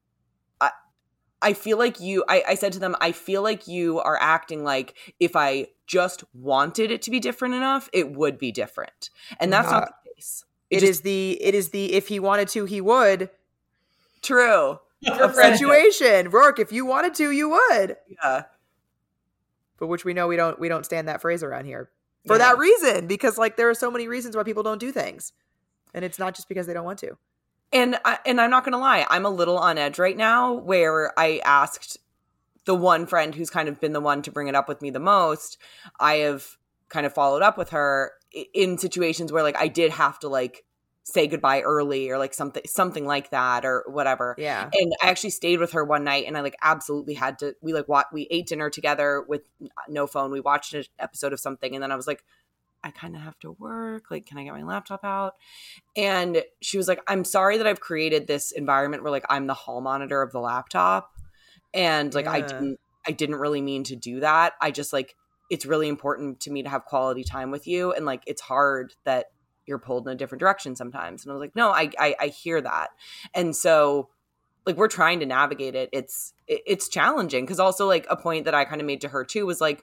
I feel like I said to them, I feel like you are acting like if I just wanted it to be different enough, it would be different. And that's not the case. It is the if he wanted to, he would. True.
Situation. Rourke, if you wanted to, you would.
Yeah.
But which we know we don't stand that phrase around here. For that reason, because like there are so many reasons why people don't do things. And it's not just because they don't want to.
And I'm not going to lie, I'm a little on edge right now where I asked the one friend who's kind of been the one to bring it up with me the most. I have kind of followed up with her in situations where like I did have to like say goodbye early or like something like that or whatever.
Yeah.
And I actually stayed with her one night and I like absolutely had to, we ate dinner together with no phone. We watched an episode of something and then I was like, I kind of have to work. Like, can I get my laptop out? And she was like, I'm sorry that I've created this environment where like I'm the hall monitor of the laptop. And like, I didn't really mean to do that. I just like, it's really important to me to have quality time with you. And like, it's hard that you're pulled in a different direction sometimes. And I was like, no, I hear that. And so like, we're trying to navigate it. It's challenging. Cause also like a point that I kind of made to her too was like,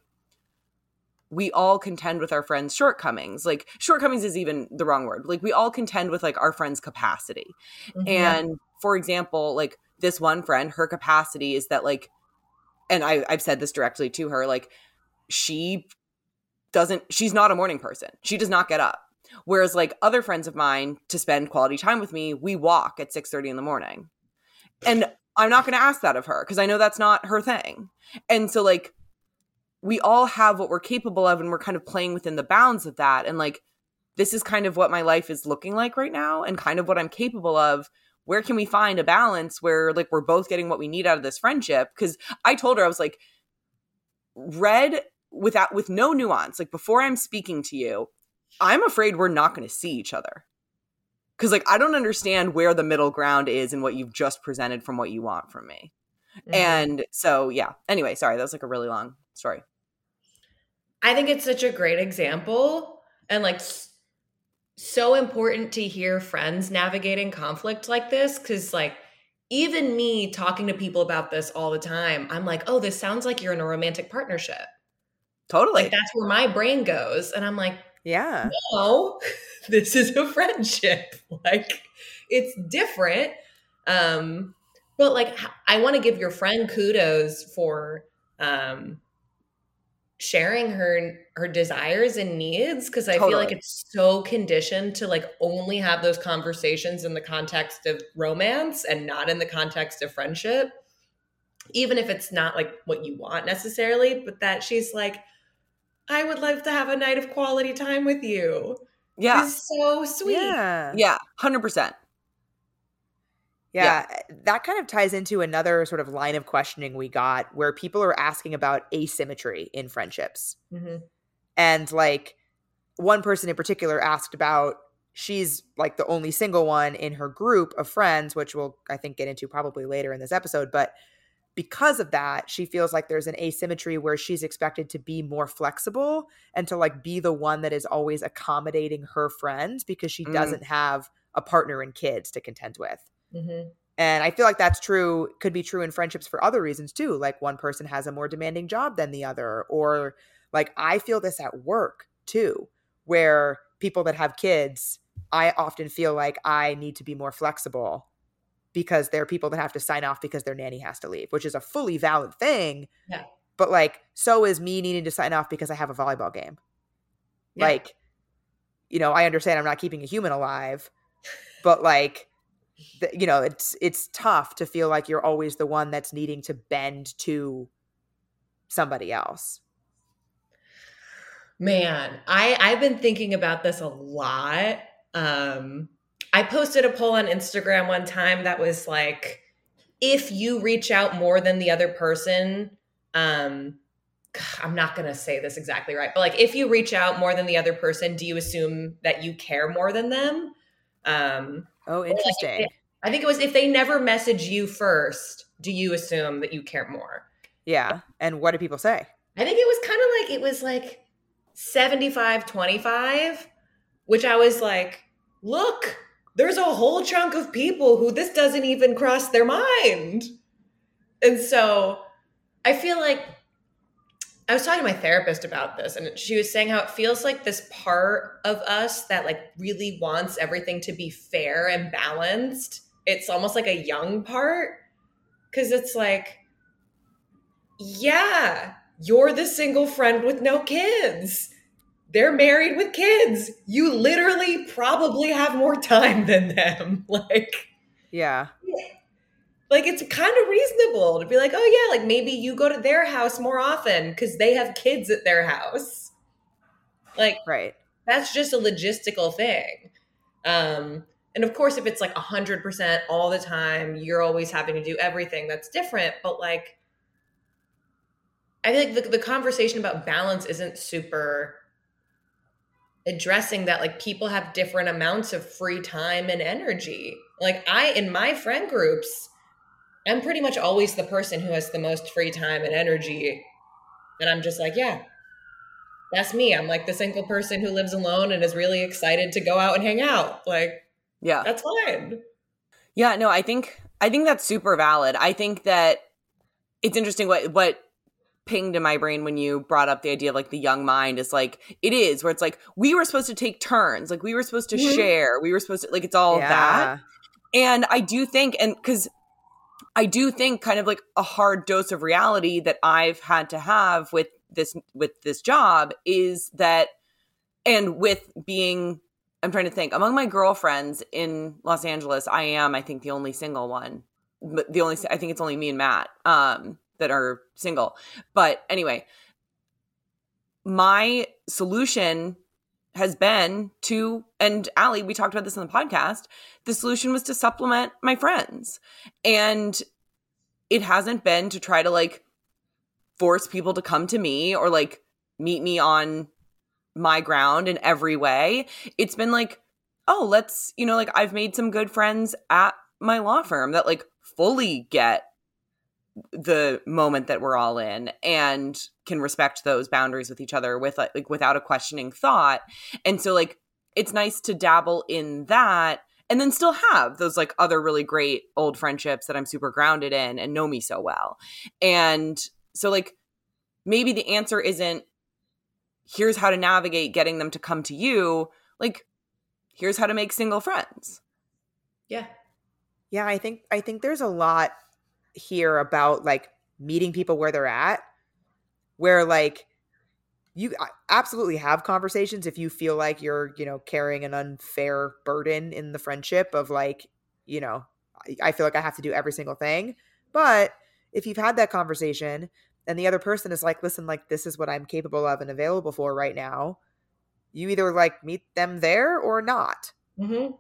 we all contend with our friends' shortcomings. Like shortcomings is even the wrong word. Like we all contend with like our friends' capacity. Mm-hmm. And for example, like this one friend, her capacity is that like, and I've said this directly to her, like she's not a morning person. She does not get up. Whereas like other friends of mine to spend quality time with me, we walk at 6:30 in the morning. And I'm not going to ask that of her because I know that's not her thing. And so like, we all have what we're capable of and we're kind of playing within the bounds of that. And like, this is kind of what my life is looking like right now and kind of what I'm capable of. Where can we find a balance where like, we're both getting what we need out of this friendship? Cause I told her, I was like, Red with no nuance, like before I'm speaking to you, I'm afraid we're not going to see each other. Cause like, I don't understand where the middle ground is in what you've just presented from what you want from me. Mm-hmm. And so, yeah, anyway, sorry, that was like a really long story.
I think it's such a great example and like so important to hear friends navigating conflict like this. Cause like even me talking to people about this all the time, I'm like, oh, this sounds like you're in a romantic partnership.
Totally.
Like that's where my brain goes. And I'm like,
yeah,
no, this is a friendship. Like it's different. But like, I want to give your friend kudos for, sharing her desires and needs because I feel like it's so conditioned to like only have those conversations in the context of romance and not in the context of friendship, even if it's not like what you want necessarily, but that she's like, I would love to have a night of quality time with you.
Yeah.
It's so sweet.
Yeah. 100%.
Yeah, that kind of ties into another sort of line of questioning we got where people are asking about asymmetry in friendships.
Mm-hmm.
And like one person in particular asked about, she's like the only single one in her group of friends, which we'll, I think, get into probably later in this episode. But because of that, she feels like there's an asymmetry where she's expected to be more flexible and to like be the one that is always accommodating her friends because she doesn't have a partner and kids to contend with.
Mm-hmm.
And I feel like that's true, could be true in friendships for other reasons too. Like one person has a more demanding job than the other. Or like I feel this at work too, where people that have kids, I often feel like I need to be more flexible because there are people that have to sign off because their nanny has to leave, which is a fully valid thing.
Yeah.
But like, so is me needing to sign off because I have a volleyball game.
Yeah.
Like, you know, I understand I'm not keeping a human alive, but like, you know, it's tough to feel like you're always the one that's needing to bend to somebody else.
Man, I've been thinking about this a lot. I posted a poll on Instagram one time that was like, if you reach out more than the other person, I'm not going to say this exactly right, but like if you reach out more than the other person, do you assume that you care more than them?
Oh, interesting.
Like I think it was if they never message you first, do you assume that you care more?
Yeah. And what do people say?
I think it was like 75-25, which I was like, look, there's a whole chunk of people who this doesn't even cross their mind. And so I feel like I was talking to my therapist about this, and she was saying how it feels like this part of us that like really wants everything to be fair and balanced. It's almost like a young part, because it's like, yeah, you're the single friend with no kids. They're married with kids. You literally probably have more time than them. Like,
yeah.
Like, it's kind of reasonable to be like, oh, yeah, like maybe you go to their house more often because they have kids at their house. Like,
right.
That's just a logistical thing. And of course, if it's like 100% all the time, you're always having to do everything, that's different. But like, I think the conversation about balance isn't super addressing that like people have different amounts of free time and energy. Like in my friend groups, I'm pretty much always the person who has the most free time and energy. And I'm just like, yeah, that's me. I'm like the single person who lives alone and is really excited to go out and hang out. Like, yeah, that's fine.
Yeah, no, I think that's super valid. I think that it's interesting what pinged in my brain when you brought up the idea of like the young mind is like, it is where it's like, we were supposed to take turns. Like we were supposed to share. We were supposed to, like, it's all that. And I do think, kind of like a hard dose of reality that I've had to have with this job is that, and with being, I'm trying to think, among my girlfriends in Los Angeles, I think the only single one, but I think it's only me and Matt, that are single. But anyway, my solution has been to, and Allie, we talked about this on the podcast, the solution was to supplement my friends. And it hasn't been to try to like force people to come to me or like meet me on my ground in every way. It's been like, oh, let's, you know, like I've made some good friends at my law firm that like fully get the moment that we're all in and can respect those boundaries with each other with like without a questioning thought. And so like it's nice to dabble in that and then still have those like other really great old friendships that I'm super grounded in and know me so well. And so like maybe the answer isn't here's how to navigate getting them to come to you, like here's how to make single friends.
Yeah.
Yeah, I think there's a lot here about like meeting people where they're at, where like you absolutely have conversations if you feel like you're, you know, carrying an unfair burden in the friendship of like, you know, I feel like I have to do every single thing. But if you've had that conversation and the other person is like, listen, like this is what I'm capable of and available for right now, you either like meet them there or not.
Mm-hmm.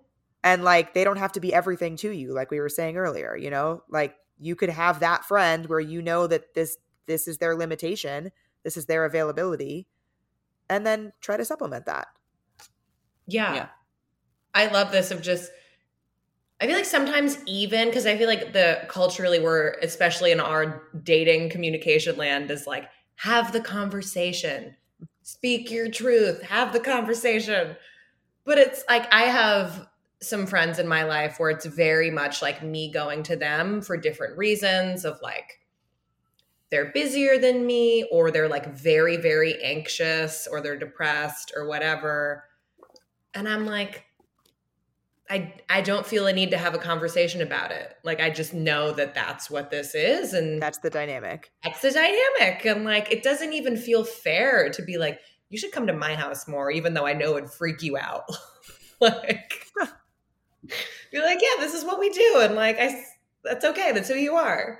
And like, they don't have to be everything to you, like we were saying earlier, you know, like you could have that friend where you know that this is their limitation, this is their availability, and then try to supplement that.
Yeah. I love this of just, I feel like sometimes even, because I feel like culturally we're, especially in our dating communication land, is like, have the conversation, speak your truth, have the conversation. But it's like, I have some friends in my life where it's very much like me going to them for different reasons of like, they're busier than me, or they're like very, very anxious, or they're depressed or whatever. And I'm like, I don't feel a need to have a conversation about it. Like, I just know that that's what this is. And
that's the dynamic.
That's the dynamic. And like, it doesn't even feel fair to be like, you should come to my house more, even though I know it'd freak you out. Like, you're like, yeah, this is what we do. And like, that's okay. That's who you are.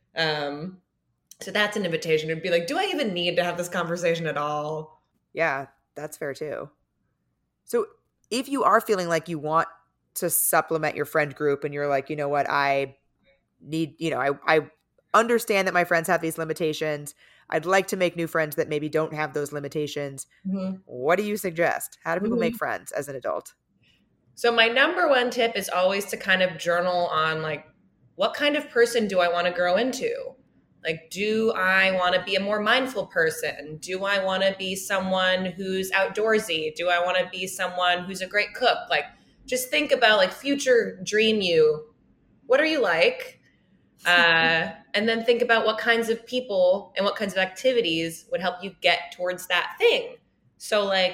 So that's an invitation to be like, do I even need to have this conversation at all?
Yeah, that's fair too. So if you are feeling like you want to supplement your friend group and you're like, you know what, I need, you know, I understand that my friends have these limitations. I'd like to make new friends that maybe don't have those limitations. Mm-hmm. What do you suggest? How do people make friends as an adult?
So my number one tip is always to kind of journal on like, what kind of person do I want to grow into? Like, do I want to be a more mindful person? Do I want to be someone who's outdoorsy? Do I want to be someone who's a great cook? Like, just think about like future dream you. What are you like? And then think about what kinds of people and what kinds of activities would help you get towards that thing. So like,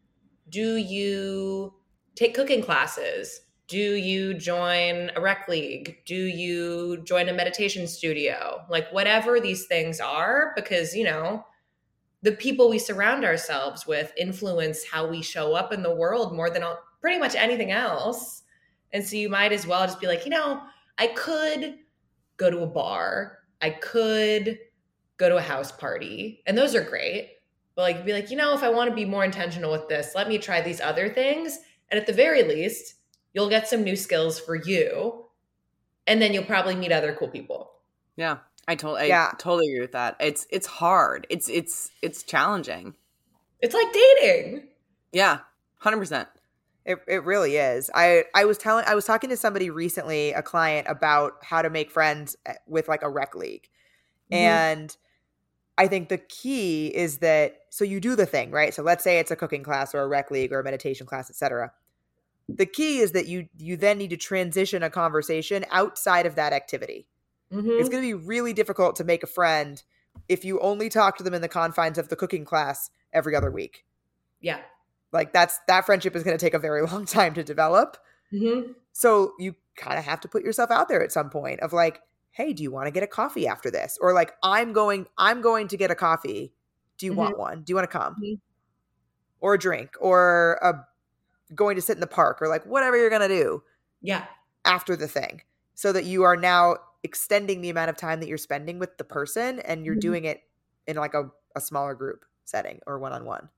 do you take cooking classes? Do you join a rec league? Do you join a meditation studio? Like whatever these things are, because, you know, the people we surround ourselves with influence how we show up in the world more than pretty much anything else. And so you might as well just be like, you know, I could go to a bar. I could go to a house party. And those are great. But like, be like, you know, if I want to be more intentional with this, let me try these other things. And at the very least, you'll get some new skills for you. And then you'll probably meet other cool people.
Yeah. I totally agree with that. It's hard. It's challenging.
It's like dating.
Yeah. 100%.
It really is. I was talking to somebody recently, a client, about how to make friends with like a rec league. Mm-hmm. And I think the key is that, so you do the thing, right? So let's say it's a cooking class or a rec league or a meditation class, etc. The key is that you then need to transition a conversation outside of that activity. Mm-hmm. It's going to be really difficult to make a friend if you only talk to them in the confines of the cooking class every other week.
Yeah.
Like that friendship is going to take a very long time to develop. Mm-hmm. So you kind of have to put yourself out there at some point of like, hey, do you want to get a coffee after this? Or like, I'm going to get a coffee. Do you want one? Do you want to come? Mm-hmm. Or a drink or going to sit in the park or like whatever you're going to do.
Yeah.
After the thing, so that you are now extending the amount of time that you're spending with the person and you're doing it in like a smaller group setting or one-on-one.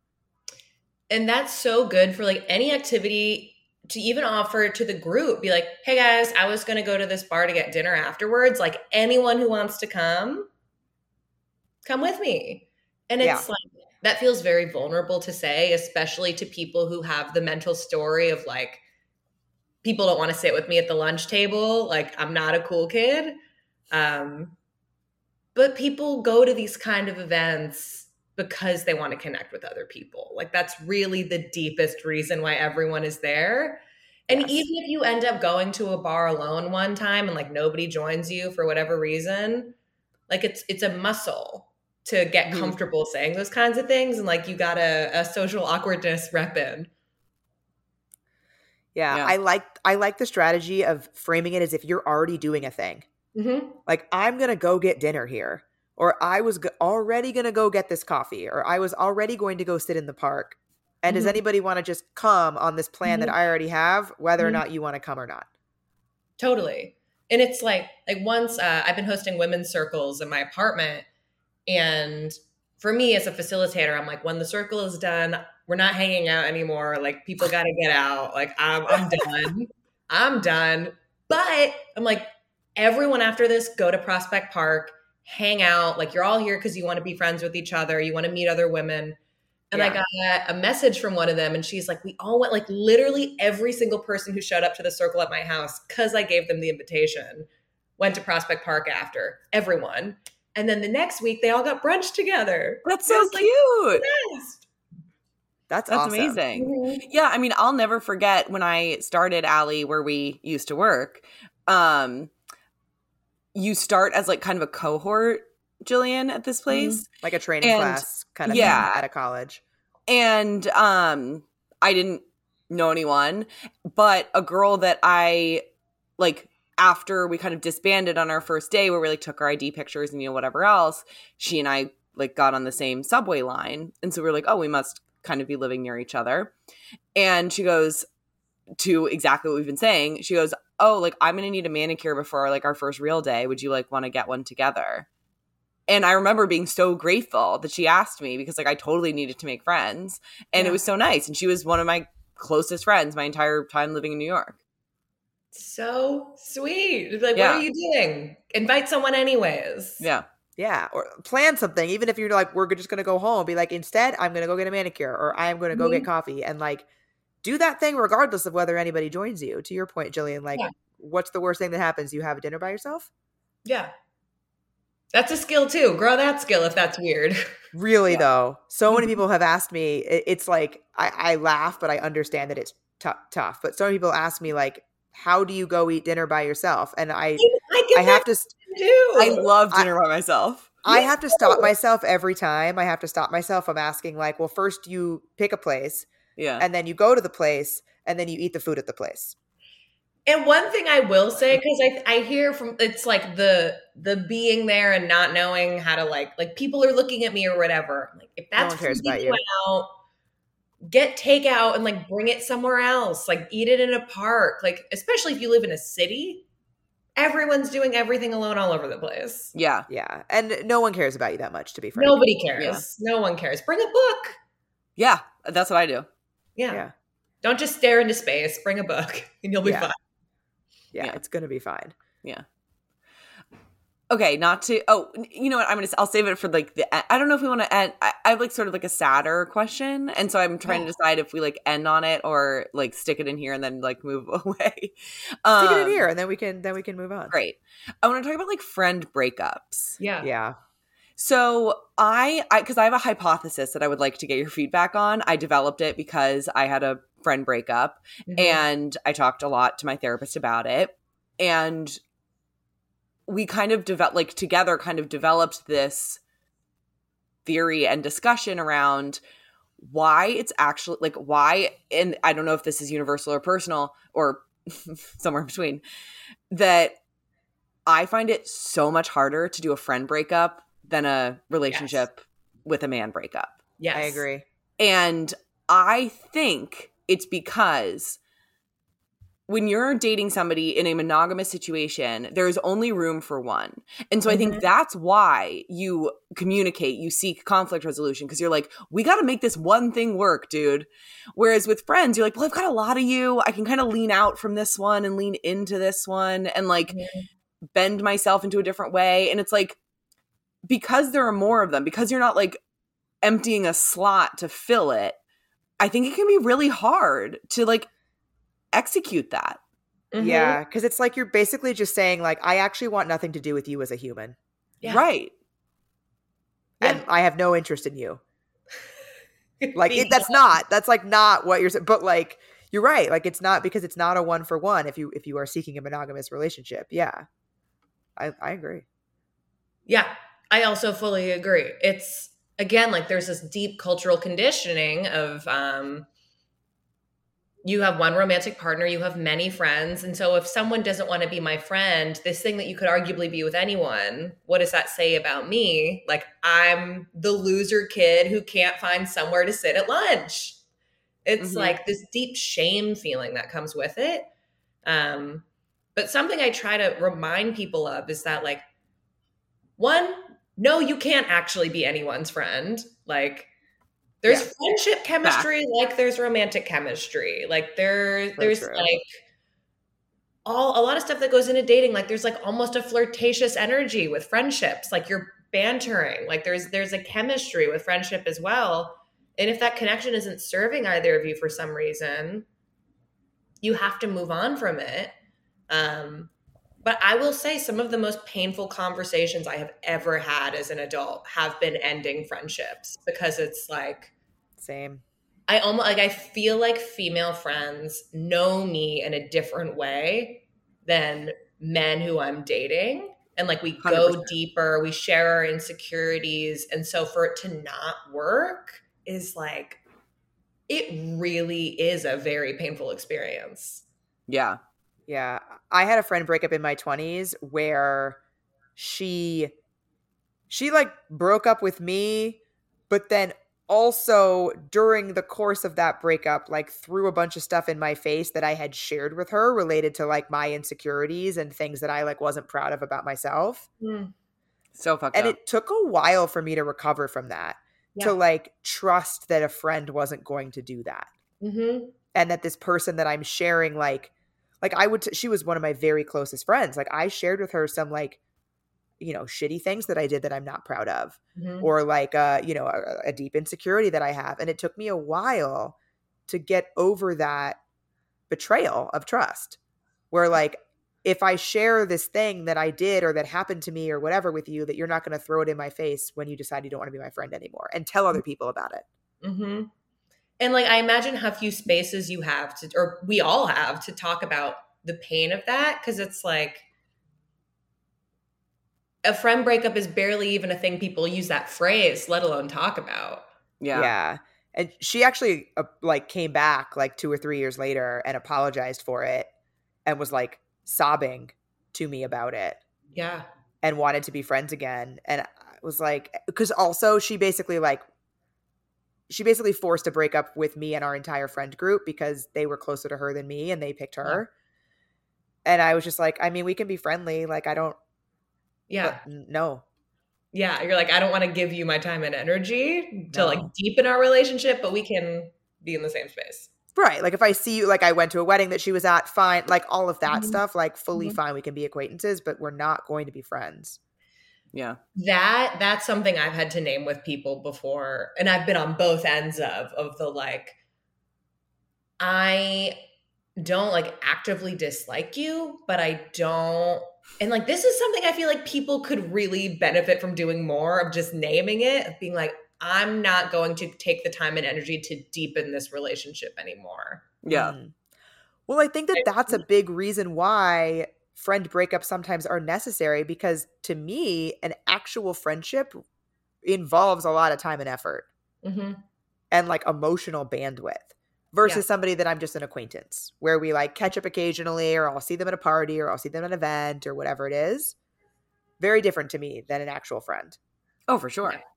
And that's so good for like any activity to even offer to the group. Be like, hey guys, I was going to go to this bar to get dinner afterwards. Like anyone who wants to come with me. And it's like, that feels very vulnerable to say, especially to people who have the mental story of like, people don't want to sit with me at the lunch table. Like I'm not a cool kid. But people go to these kind of events because they want to connect with other people. Like that's really the deepest reason why everyone is there. And even if you end up going to a bar alone one time and like nobody joins you for whatever reason, like it's a muscle to get comfortable saying those kinds of things. And like you got a social awkwardness rep in.
Yeah. I like the strategy of framing it as if you're already doing a thing. Mm-hmm. Like I'm going to go get dinner here. Or I was already going to go get this coffee, or I was already going to go sit in the park. And does anybody want to just come on this plan that I already have, whether or not you want to come or not?
Totally. And it's like once I've been hosting women's circles in my apartment. And for me as a facilitator, I'm like, when the circle is done, we're not hanging out anymore. Like people got to get out. Like I'm done. I'm done. But I'm like, everyone after this, go to Prospect Park, hang out. Like, you're all here because you want to be friends with each other. You want to meet other women. And I got a message from one of them, and she's like, we all went, like literally every single person who showed up to the circle at my house, because I gave them the invitation, went to Prospect Park after. Everyone. And then the next week, they all got brunch together.
That's so cute.
Yes.
That's
That's
awesome.
amazing.
Mhm.
Yeah, I mean, I'll never forget when I started Allie, where we used to work. You start as like kind of a cohort, Jillian, at this place.
Like a training
And-
class kind of
yeah.
thing at a college.
And I didn't know anyone, but a girl that I like after we kind of disbanded on our first day, where we like took our ID pictures and whatever else, she and I like got on the same subway line, and so we were like, oh, we must kind of be living near each other. And she goes to exactly what we've been saying. She goes, oh, like I'm gonna need a manicure before like our first real day. Would you like want to get one together? And I remember being so grateful that she asked me, because like I totally needed to make friends, and it was so nice. And she was one of my closest friends my entire time living in New York.
So sweet. Like, what are you doing? Invite someone anyways.
Yeah.
Yeah, or plan something. Even if you're like, we're just going to go home, be like, instead, I'm going to go get a manicure, or I'm going to go get coffee, and like do that thing regardless of whether anybody joins you. To your point, Jillian, like what's the worst thing that happens? You have a dinner by yourself?
Yeah. That's a skill too. Grow that skill if that's weird.
Really though. So many people have asked me, it's like, I laugh, but I understand that it's tough. But so many people ask me like, how do you go eat dinner by yourself? And I have to
do.
I love dinner by myself.
I have to stop myself every time. I have to stop myself. I'm asking like, well, first you pick a place, and then you go to the place, and then you eat the food at the place.
And one thing I will say, because I hear from, it's like the being there and not knowing how to like people are looking at me or whatever. Like, if that's
No one cares about
you out, get takeout and like bring it somewhere else. Like, eat it in a park. Like, especially if you live in a city, everyone's doing everything alone all over the place.
Yeah.
Yeah. And no one cares about you that much, to be frank.
Nobody cares. No one cares. Bring a book.
Yeah. That's what I do.
Yeah. Don't just stare into space. Bring a book and you'll be fine.
Yeah, it's going to be fine.
Yeah. Okay, not to. Oh, you know what? I'll save it for like I don't know if we want to end. I have like sort of like a sadder question, and so I'm trying to decide if we like end on it or like stick it in here and then like move away.
Stick it in here, and then we can move on.
Great. I want to talk about like friend breakups.
Yeah.
Yeah.
So because I have a hypothesis that I would like to get your feedback on. I developed it because I had a friend breakup, and I talked a lot to my therapist about it, and we kind of developed this theory and discussion around why it's actually like why, and I don't know if this is universal or personal or somewhere in between, that I find it so much harder to do a friend breakup than a relationship with a man breakup.
Yes.
I agree.
And I think it's because when you're dating somebody in a monogamous situation, there's only room for one. And so I think that's why you communicate, you seek conflict resolution, because you're like, we got to make this one thing work, dude. Whereas with friends, you're like, well, I've got a lot of you. I can kind of lean out from this one and lean into this one and like bend myself into a different way. And it's like, because there are more of them, because you're not like emptying a slot to fill it, I think it can be really hard to like execute that.
Yeah, because it's like you're basically just saying like, I actually want nothing to do with you as a human.
Yeah.
Right.
And I have no interest in you. Like that's like not what you're saying. But like, you're right. Like, it's not, because it's not a 1-for-1 if you are seeking a monogamous relationship. Yeah. I agree.
Yeah. I also fully agree. It's, again, like there's this deep cultural conditioning of you have one romantic partner, you have many friends. And so if someone doesn't want to be my friend, this thing that you could arguably be with anyone, what does that say about me? Like, I'm the loser kid who can't find somewhere to sit at lunch. It's like this deep shame feeling that comes with it. But something I try to remind people of is that, like, one, no, you can't actually be anyone's friend. Like, there's friendship chemistry like there's romantic chemistry. Like there's like a lot of stuff that goes into dating. Like there's like almost a flirtatious energy with friendships. Like you're bantering. Like there's a chemistry with friendship as well. And if that connection isn't serving either of you for some reason, you have to move on from it. But I will say some of the most painful conversations I have ever had as an adult have been ending friendships, because it's like,
same.
I feel like female friends know me in a different way than men who I'm dating. And like we
100%.
go deeper, we share our insecurities. And so for it to not work is like, it really is a very painful experience.
Yeah.
Yeah. I had a friend break up in my 20s where she like broke up with me, but then also during the course of that breakup, like threw a bunch of stuff in my face that I had shared with her related to like my insecurities and things that I like wasn't proud of about myself.
So fucked
and
up.
It took a while for me to recover from that, to like trust that a friend wasn't going to do that. And that this person that I'm sharing, like she was one of my very closest friends. Like I shared with her some like, you know, shitty things that I did that I'm not proud of, or like, you know, a deep insecurity that I have. And it took me a while to get over that betrayal of trust, where like, if I share this thing that I did or that happened to me or whatever with you, that you're not going to throw it in my face when you decide you don't want to be my friend anymore and tell other people about it.
And like, I imagine how few spaces you have to, or we all have to talk about the pain of that. 'Cause it's like, a friend breakup is barely even a thing people use that phrase, let alone talk about.
Yeah. And she actually like came back like 2 or 3 years later and apologized for it and was like sobbing to me about it.
Yeah.
And wanted to be friends again. And I was like, because also she basically forced a breakup with me and our entire friend group because they were closer to her than me and they picked her. Yeah. And I was just like, I mean, we can be friendly. Like, I don't.
Yeah.
No.
Yeah. You're like, I don't want to give you my time and energy to like deepen our relationship, but we can be in the same space.
Right. Like if I see you, like I went to a wedding that she was at, fine. Like all of that stuff, like fully fine. We can be acquaintances, but we're not going to be friends.
Yeah.
That's something I've had to name with people before. And I've been on both ends of the like, I don't like actively dislike you, but I don't. And like, this is something I feel like people could really benefit from doing more of, just naming it, of being like, I'm not going to take the time and energy to deepen this relationship anymore.
Yeah.
Well, I think that that's a big reason why friend breakups sometimes are necessary, because to me, an actual friendship involves a lot of time and effort and like emotional bandwidth versus somebody that I'm just an acquaintance, where we like catch up occasionally, or I'll see them at a party, or I'll see them at an event, or whatever it is. Very different to me than an actual friend.
Oh, for sure.
Yeah.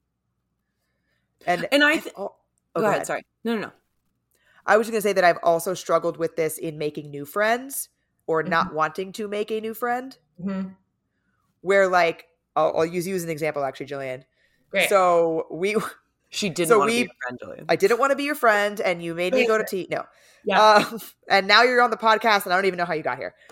And go ahead. Sorry. No.
I was just going to say that I've also struggled with this in making new friends, or not wanting to make a new friend. Where like, I'll use you as an example, actually, Jillian.
Great.
So
she didn't want to be your friend, Jillian.
I didn't want to be your friend, and you made me go to tea. No.
Yeah.
And now you're on the podcast, and I don't even know how you got here.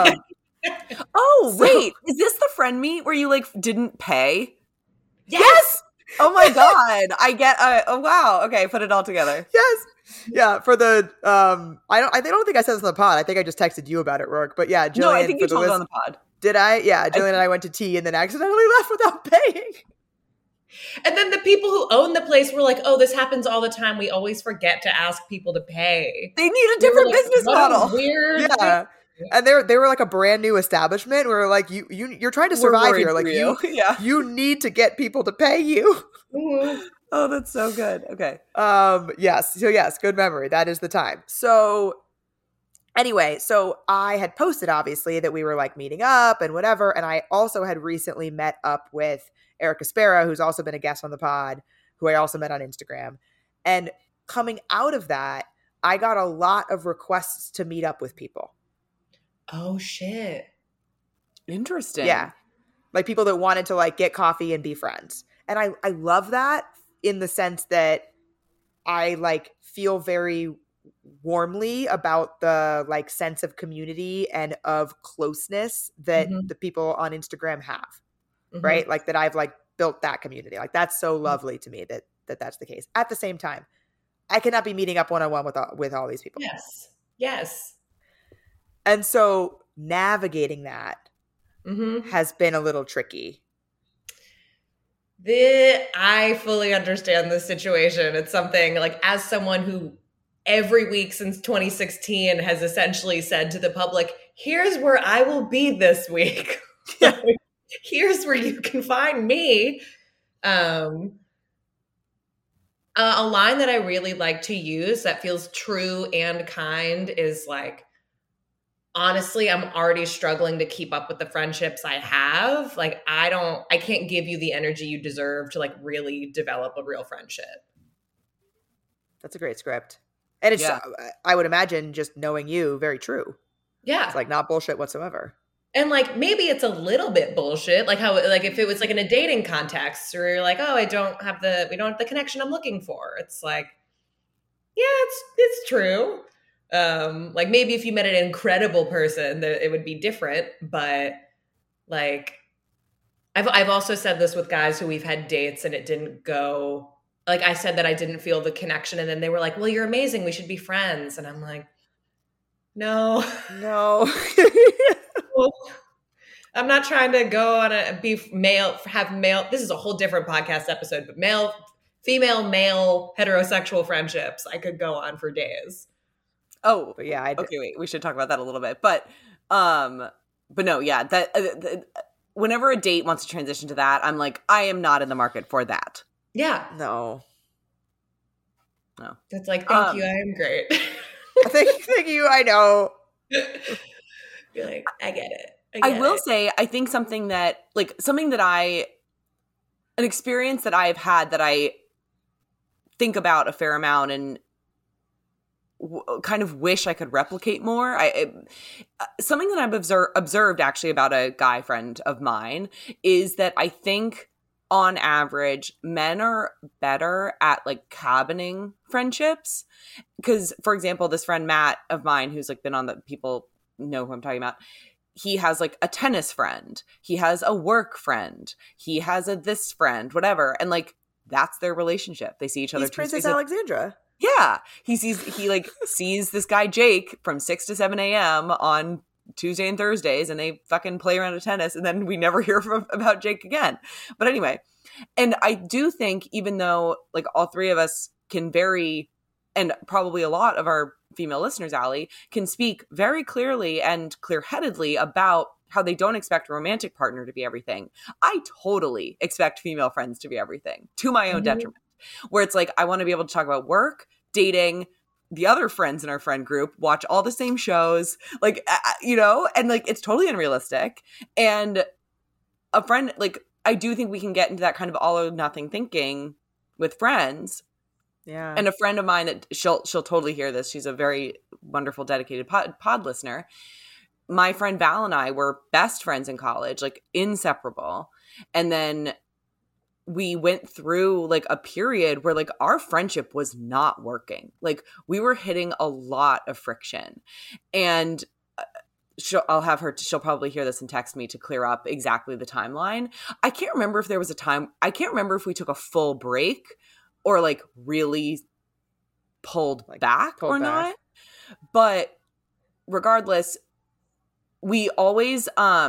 Oh, wait. Is this the friend meet where you like didn't pay?
Yes!
Oh my God. I get oh wow. Okay, put it all together.
Yes. Yeah, for the I don't think I said this on the pod. I think I just texted you about it, Rourke. But yeah, Jillian.
No, I think you told it on the pod.
Did I? Yeah, Jillian and I went to tea and then accidentally left without paying.
And then the people who own the place were like, oh, this happens all the time. We always forget to ask people to pay.
They need a different business model.
Weird.
Yeah. And they were like a brand new establishment where like you're trying to survive here. Like you need to get people to pay you.
Oh, that's so good. Okay.
Yes. So yes, good memory. That is the time. So anyway, so I had posted obviously that we were like meeting up and whatever. And I also had recently met up with Erica Spera, who's also been a guest on the pod, who I also met on Instagram. And coming out of that, I got a lot of requests to meet up with people.
Oh, shit.
Interesting.
Yeah. Like people that wanted to like get coffee and be friends. And I love that in the sense that I like feel very warmly about the like sense of community and of closeness that the people on Instagram have, right? Like that I've like built that community. Like that's so lovely to me that that's the case. At the same time, I cannot be meeting up one-on-one with all these people.
Yes.
And so navigating that has been a little tricky.
I fully understand this situation. It's something like, as someone who every week since 2016 has essentially said to the public, here's where I will be this week. Here's where you can find me. A line that I really like to use that feels true and kind is like, honestly, I'm already struggling to keep up with the friendships I have. Like, I can't give you the energy you deserve to like really develop a real friendship.
That's a great script. And it's, I would imagine, just knowing you, very true.
Yeah.
It's like not bullshit whatsoever.
And like, maybe it's a little bit bullshit. Like how, like if it was like in a dating context where you're like, oh, we don't have the connection I'm looking for. It's like, yeah, it's true. Like maybe if you met an incredible person, it would be different. But like, I've also said this with guys who we've had dates and it didn't go. Like I said that I didn't feel the connection, and then they were like, "Well, you're amazing. We should be friends." And I'm like, "No." Well, I'm not trying to go on have male. This is a whole different podcast episode, but female, male, heterosexual friendships I could go on for days.
Oh, but yeah. Okay, wait. We should talk about that a little bit. But no, yeah. That whenever a date wants to transition to that, I'm like, I am not in the market for that.
Yeah.
No.
That's like, thank you. I am great.
Thank you. I know.
You're like, I get it.
I will say, I think an experience that I've had that I think about a fair amount and kind of wish I could replicate more. Something that I've observed actually about a guy friend of mine is that I think on average, men are better at like cabining friendships. Because, for example, this friend Matt of mine, who's like been on the, people know who I'm talking about. He has like a tennis friend. He has a work friend. He has a this friend, whatever. And like, that's their relationship. They see each other.
He's Princess Alexandra.
Yeah. He sees this guy Jake from 6 to 7 a.m. on Tuesday and Thursdays, and they fucking play around at tennis, and then we never hear about Jake again. But anyway, and I do think, even though like all three of us can very, and probably a lot of our female listeners, Allie, can speak very clearly and clear-headedly about how they don't expect a romantic partner to be everything. I totally expect female friends to be everything, to my own detriment. Where it's like, I want to be able to talk about work, dating, the other friends in our friend group, watch all the same shows, like, and like, it's totally unrealistic. And a friend, like, I do think we can get into that kind of all or nothing thinking with friends.
Yeah.
And a friend of mine, that she'll totally hear this. She's a very wonderful, dedicated pod listener. My friend Val and I were best friends in college, like inseparable. And then we went through like a period where like our friendship was not working. Like we were hitting a lot of friction. And she'll probably hear this and text me to clear up exactly the timeline. I can't remember if there was a time. I can't remember if we took a full break or like really pulled back or not. But regardless, we always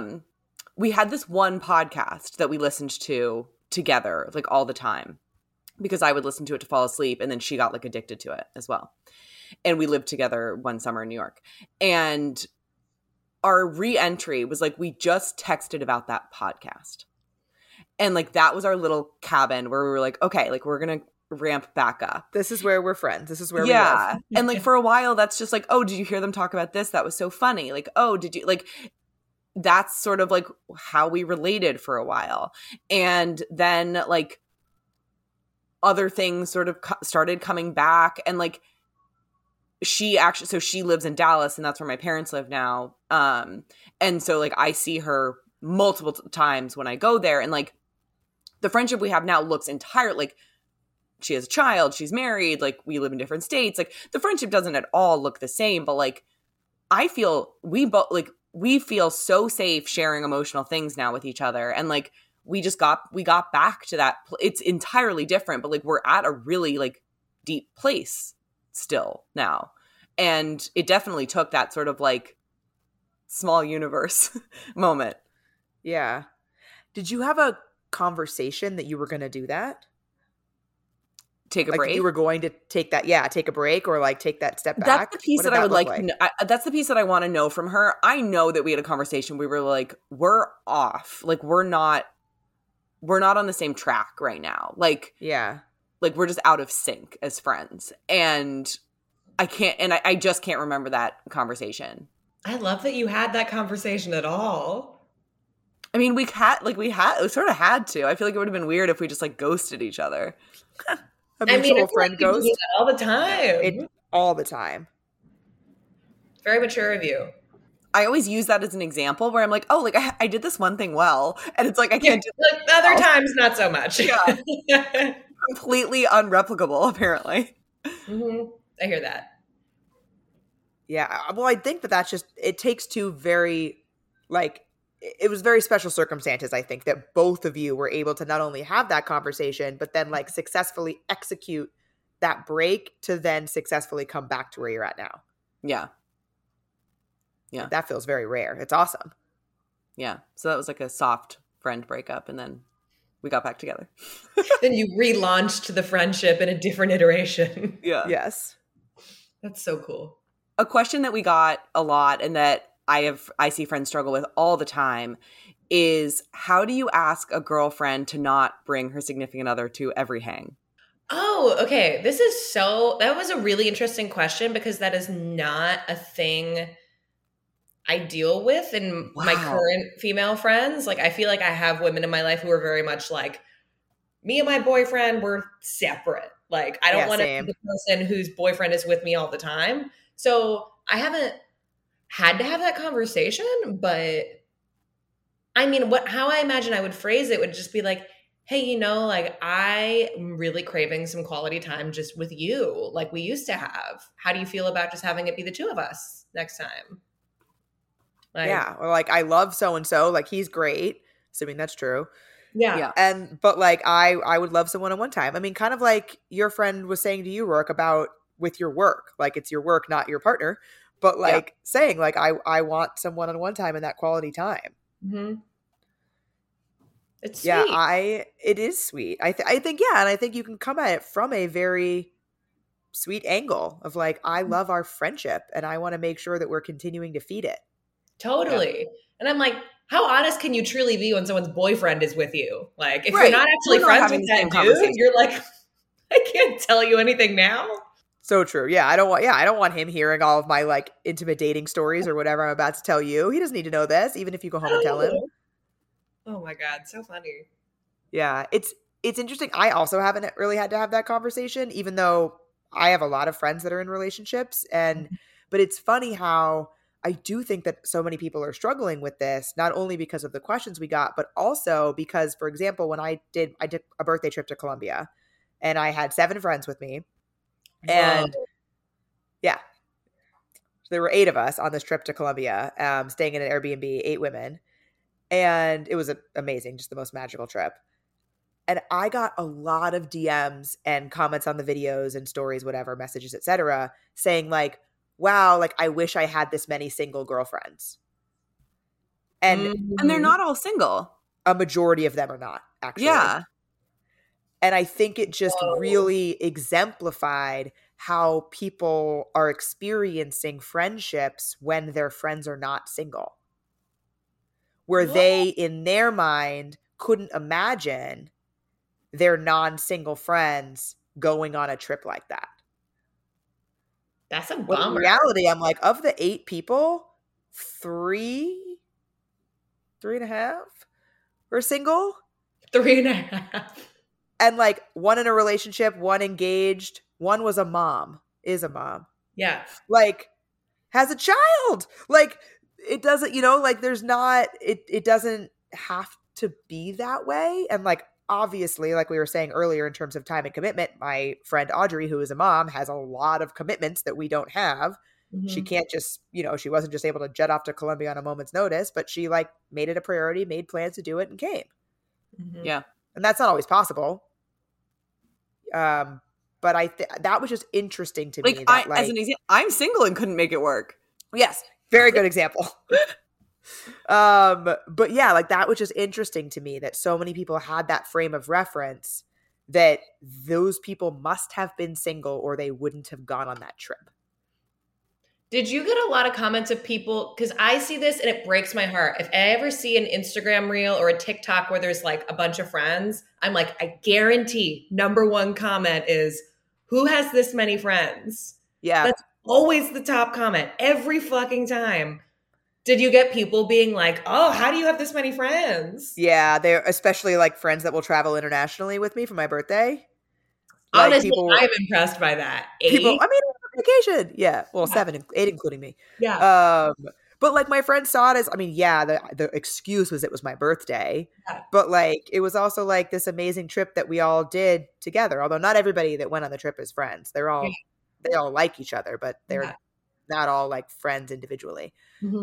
we had this one podcast that we listened to together like all the time, because I would listen to it to fall asleep, and then she got like addicted to it as well. And we lived together one summer in New York, and our re-entry was like, we just texted about that podcast, and like that was our little cabin where we were like, okay, like we're gonna ramp back up.
This is where we're friends. This is where we live.
And like for a while, that's just like, oh, did you hear them talk about this? That was so funny. Like, oh, did you like? That's sort of like how we related for a while. And then like other things sort of started coming back, and like she lives in Dallas, and that's where my parents live now. And so like I see her multiple times when I go there, and like the friendship we have now looks entirely like she has a child, she's married, like we live in different states. Like the friendship doesn't at all look the same, but like I feel we feel so safe sharing emotional things now with each other. And like we got back to that. It's entirely different, but like we're at a really like deep place still now. And it definitely took that sort of like small universe moment.
Yeah. Did you have a conversation that you were going to do that?
Take a
like
break?
You were going to take a break or like take that step back?
That's the piece that I would like. That's the piece that I want to know from her. I know that we had a conversation. We were like, we're off. Like we're not on the same track right now. Like,
yeah.
Like we're just out of sync as friends. And I just can't remember that conversation.
I love that you had that conversation at all.
I mean, we sort of had to. I feel like it would have been weird if we just like ghosted each other.
A mutual friend
like
ghost?
Do that all the time.
All the time.
Very mature of you.
I always use that as an example where I'm like, oh, like I did this one thing well. And it's like, I can't do
like other times, not so much.
Yeah. Completely unreplicable, apparently.
Mm-hmm. I hear that.
Yeah. Well, I think that's just, it takes two very, like, it was very special circumstances, I think, that both of you were able to not only have that conversation, but then like successfully execute that break to then successfully come back to where you're at now.
Yeah. Yeah.
That feels very rare. It's awesome.
Yeah. So that was like a soft friend breakup, and then we got back together.
Then you relaunched the friendship in a different iteration.
Yeah.
Yes.
That's so cool.
A question that we got a lot and that I see friends struggle with all the time is, how do you ask a girlfriend to not bring her significant other to every hang?
Oh, okay. That was a really interesting question because that is not a thing I deal with in my current female friends. Like, I feel like I have women in my life who are very much like, me and my boyfriend, we're separate. Like, I don't want to be the person whose boyfriend is with me all the time. So I haven't had to have that conversation, but I mean, how I imagine I would phrase it would just be like, hey, like I'm really craving some quality time just with you, like we used to have. How do you feel about just having it be the two of us next time? Like,
yeah. Or like, I love so-and-so, like he's great. Assuming that's true.
Yeah.
But like, I would love someone on one time. I mean, kind of like your friend was saying to you, Rourke, about with your work, like it's your work, not your partner. But like saying like, I want someone on one time in that quality time.
Mm-hmm. It's sweet.
Yeah, it is sweet. I think, yeah. And I think you can come at it from a very sweet angle of like, I love our friendship and I want to make sure that we're continuing to feed it.
Totally. Yeah. And I'm like, how honest can you truly be when someone's boyfriend is with you? Like, if you're not actually friends with that dude, you're like, I can't tell you anything now.
So true. Yeah, I don't want him hearing all of my like intimate dating stories or whatever I'm about to tell you. He doesn't need to know this, even if you go home and tell him.
Oh my God, so funny.
Yeah, it's interesting. I also haven't really had to have that conversation, even though I have a lot of friends that are in relationships. But it's funny how I do think that so many people are struggling with this, not only because of the questions we got, but also because, for example, when I did a birthday trip to Colombia and I had 7 friends with me. And yeah, there were 8 of us on this trip to Colombia, staying in an Airbnb, 8 women. And it was amazing, just the most magical trip. And I got a lot of DMs and comments on the videos and stories, whatever, messages, etc., saying like, wow, like I wish I had this many single girlfriends. And
they're not all single.
A majority of them are not, actually.
Yeah.
And I think it just really exemplified how people are experiencing friendships when their friends are not single. Where they, in their mind, couldn't imagine their non-single friends going on a trip like that.
That's a bummer.
But in reality, I'm like, of the 8 people, 3.5 were single.
3.5.
And like 1 in a relationship, 1 engaged, 1 was is a mom.
Yeah.
Like has a child. Like it doesn't, like there's not, it doesn't have to be that way. And like, obviously, like we were saying earlier, in terms of time and commitment, my friend Audrey, who is a mom, has a lot of commitments that we don't have. She can't just, she wasn't just able to jet off to Colombia on a moment's notice, but she like made it a priority, made plans to do it, and came.
Yeah.
And that's not always possible. But that was just interesting to me. That,
as an example, I'm single and couldn't make it work.
Yes. Very good example. But yeah, like that was just interesting to me that so many people had that frame of reference, that those people must have been single or they wouldn't have gone on that trip.
Did you get a lot of comments of people? Because I see this and it breaks my heart. If I ever see an Instagram reel or a TikTok where there's like a bunch of friends, I'm like, I guarantee number one comment is, who has this many friends?
Yeah.
That's always the top comment every fucking time. Did you get people being like, oh, how do you have this many friends?
Yeah, they're especially like friends that will travel internationally with me for my birthday. Like
honestly, I'm impressed by that. 8?
People, I mean, vacation. Yeah. Well, 7, 8, including me.
Yeah.
But like my friend saw it as, I mean, yeah, the excuse was it was my birthday, but like, it was also like this amazing trip that we all did together. Although not everybody that went on the trip is friends. They all like each other, but they're not all like friends individually.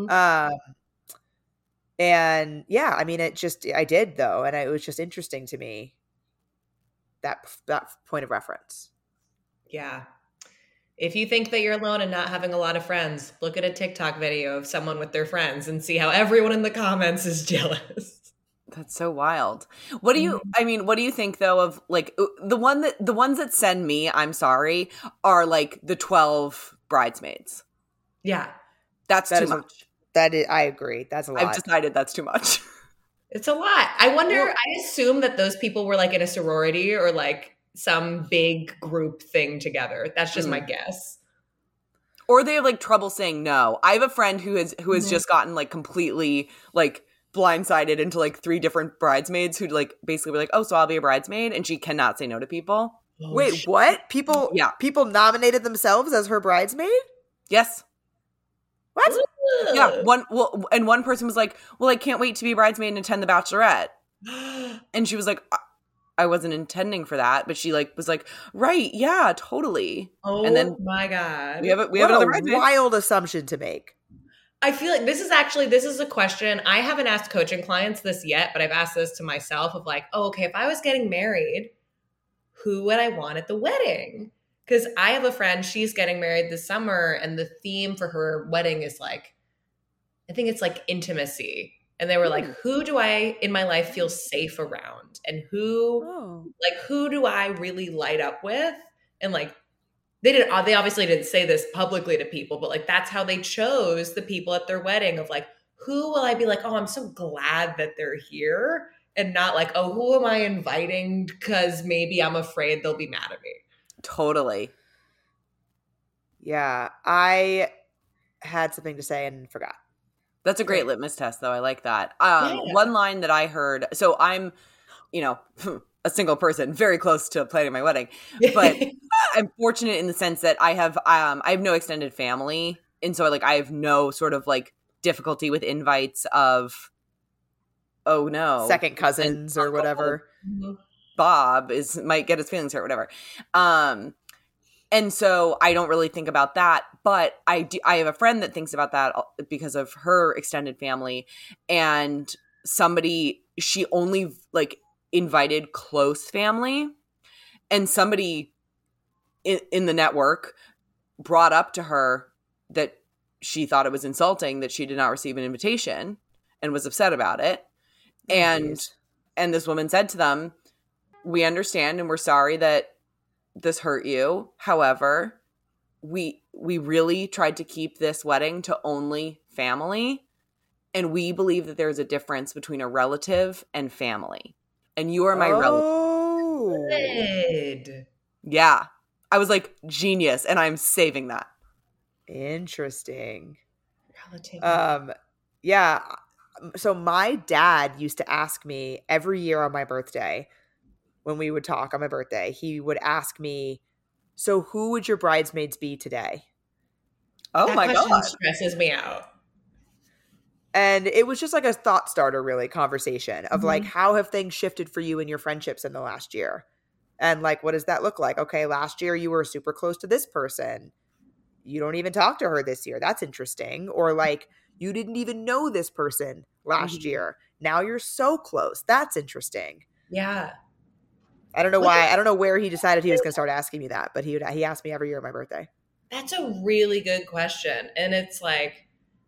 And yeah, I mean, I did though. And it was just interesting to me, that point of reference.
Yeah. If you think that you're alone and not having a lot of friends, look at a TikTok video of someone with their friends and see how everyone in the comments is jealous.
That's so wild. What do you think though of like the ones that send me, I'm sorry, are like the 12 bridesmaids.
Yeah.
That's too much.
I agree. That's a lot.
I've decided that's too much.
It's a lot. I wonder, I assume that those people were like in a sorority or like some big group thing together. That's just my guess.
Or they have like trouble saying no. I have a friend who has just gotten like completely like blindsided into like 3 different bridesmaids who like basically were like, oh, so I'll be a bridesmaid, and she cannot say no to people.
Oh, wait, shit. What? People nominated themselves as her bridesmaid?
Yes.
What?
Yeah. One person was like, well, I can't wait to be a bridesmaid and attend The Bachelorette. And she was like, I wasn't intending for that, but she like was like, right, yeah, totally.
Oh, and then my God.
We have another bridesmaid.
Wild assumption to make.
I feel like this is a question. I haven't asked coaching clients this yet, but I've asked this to myself of like, oh, okay, if I was getting married, who would I want at the wedding? Because I have a friend, she's getting married this summer, and the theme for her wedding is like, I think it's like intimacy. And they were like, who do I in my life feel safe around? And who do I really light up with? And like, they obviously didn't say this publicly to people, but like, that's how they chose the people at their wedding of like, who will I be like, oh, I'm so glad that they're here. And not like, oh, who am I inviting? Because maybe I'm afraid they'll be mad at me.
Totally.
Yeah. I had something to say and forgot.
That's a great litmus test, though. I like that. One line that I heard. So I'm, a single person, very close to planning my wedding, but I'm fortunate in the sense that I have no extended family, and so like I have no sort of like difficulty with invites of, oh no,
second cousins or whatever.
Bob might get his feelings hurt, whatever. And so I don't really think about that, but I have a friend that thinks about that because of her extended family, and she only like invited close family, and somebody in the network brought up to her that she thought it was insulting that she did not receive an invitation and was upset about it. And this woman said to them, we understand and we're sorry that this hurt you. However, we really tried to keep this wedding to only family. And we believe that there's a difference between a relative and family. And you are my relative.
Good.
Yeah. I was like, genius. And I'm saving that.
Interesting.
Relative.
Yeah. So my dad used to ask me every year on my birthday, when we would talk on my birthday, he would ask me, so who would your bridesmaids be today?
Oh my God.
Stresses me out.
And it was just like a thought starter, really, conversation of like,
Mm-hmm.
how have things shifted for you in your friendships in the last year? And like, what does that look like? Okay, last year you were super close to this person. You don't even talk to her this year. That's interesting. Or like, you didn't even know this person last year. Now you're so close. That's interesting.
Yeah.
I don't know why. I don't know where he decided he was going to start asking me that, but he asked me every year on my birthday.
That's a really good question. And it's like,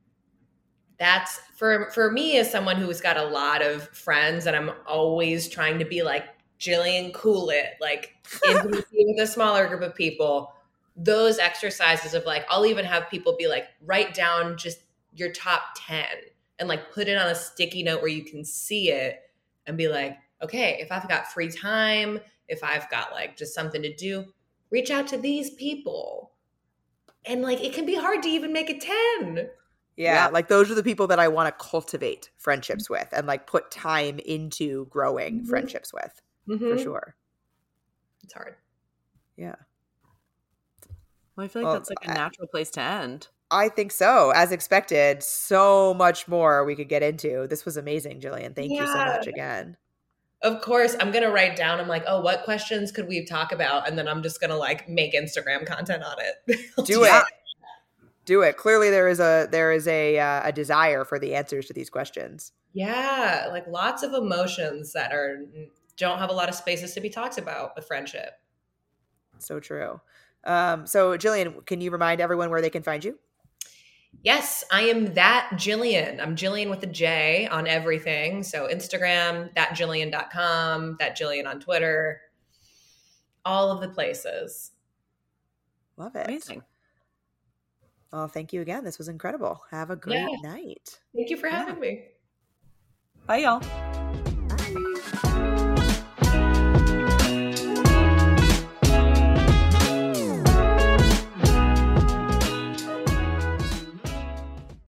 that's for me as someone who's got a lot of friends and I'm always trying to be like Jillian Cool It, like intimacy with a smaller group of people. Those exercises of like, I'll even have people be like, write down just your top 10 and like put it on a sticky note where you can see it and be like, okay, if I've got free time, if I've got like just something to do, reach out to these people. And like, it can be hard to even make a 10.
Yeah, like those are the people that I want to cultivate friendships with and like put time into growing friendships with, for sure.
It's hard.
Yeah.
Well, I feel like that's like a natural place to end.
I think so. As expected, so much more we could get into. This was amazing, Jillian. Thank you so much again.
Of course, I'm going to write down, I'm like, oh, what questions could we talk about? And then I'm just going to like make Instagram content on it.
Do it. Do it. Clearly there is a desire for the answers to these questions.
Yeah, like lots of emotions that don't have a lot of spaces to be talked about with friendship.
So true. So Jillian, can you remind everyone where they can find you?
Yes, I am that Jillian. I'm Jillian with a J on everything. So Instagram, thatjillian.com, that Jillian on Twitter, all of the places.
Love it.
Amazing.
Well, thank you again. This was incredible. Have a great night.
Thank you for having me.
Bye, y'all.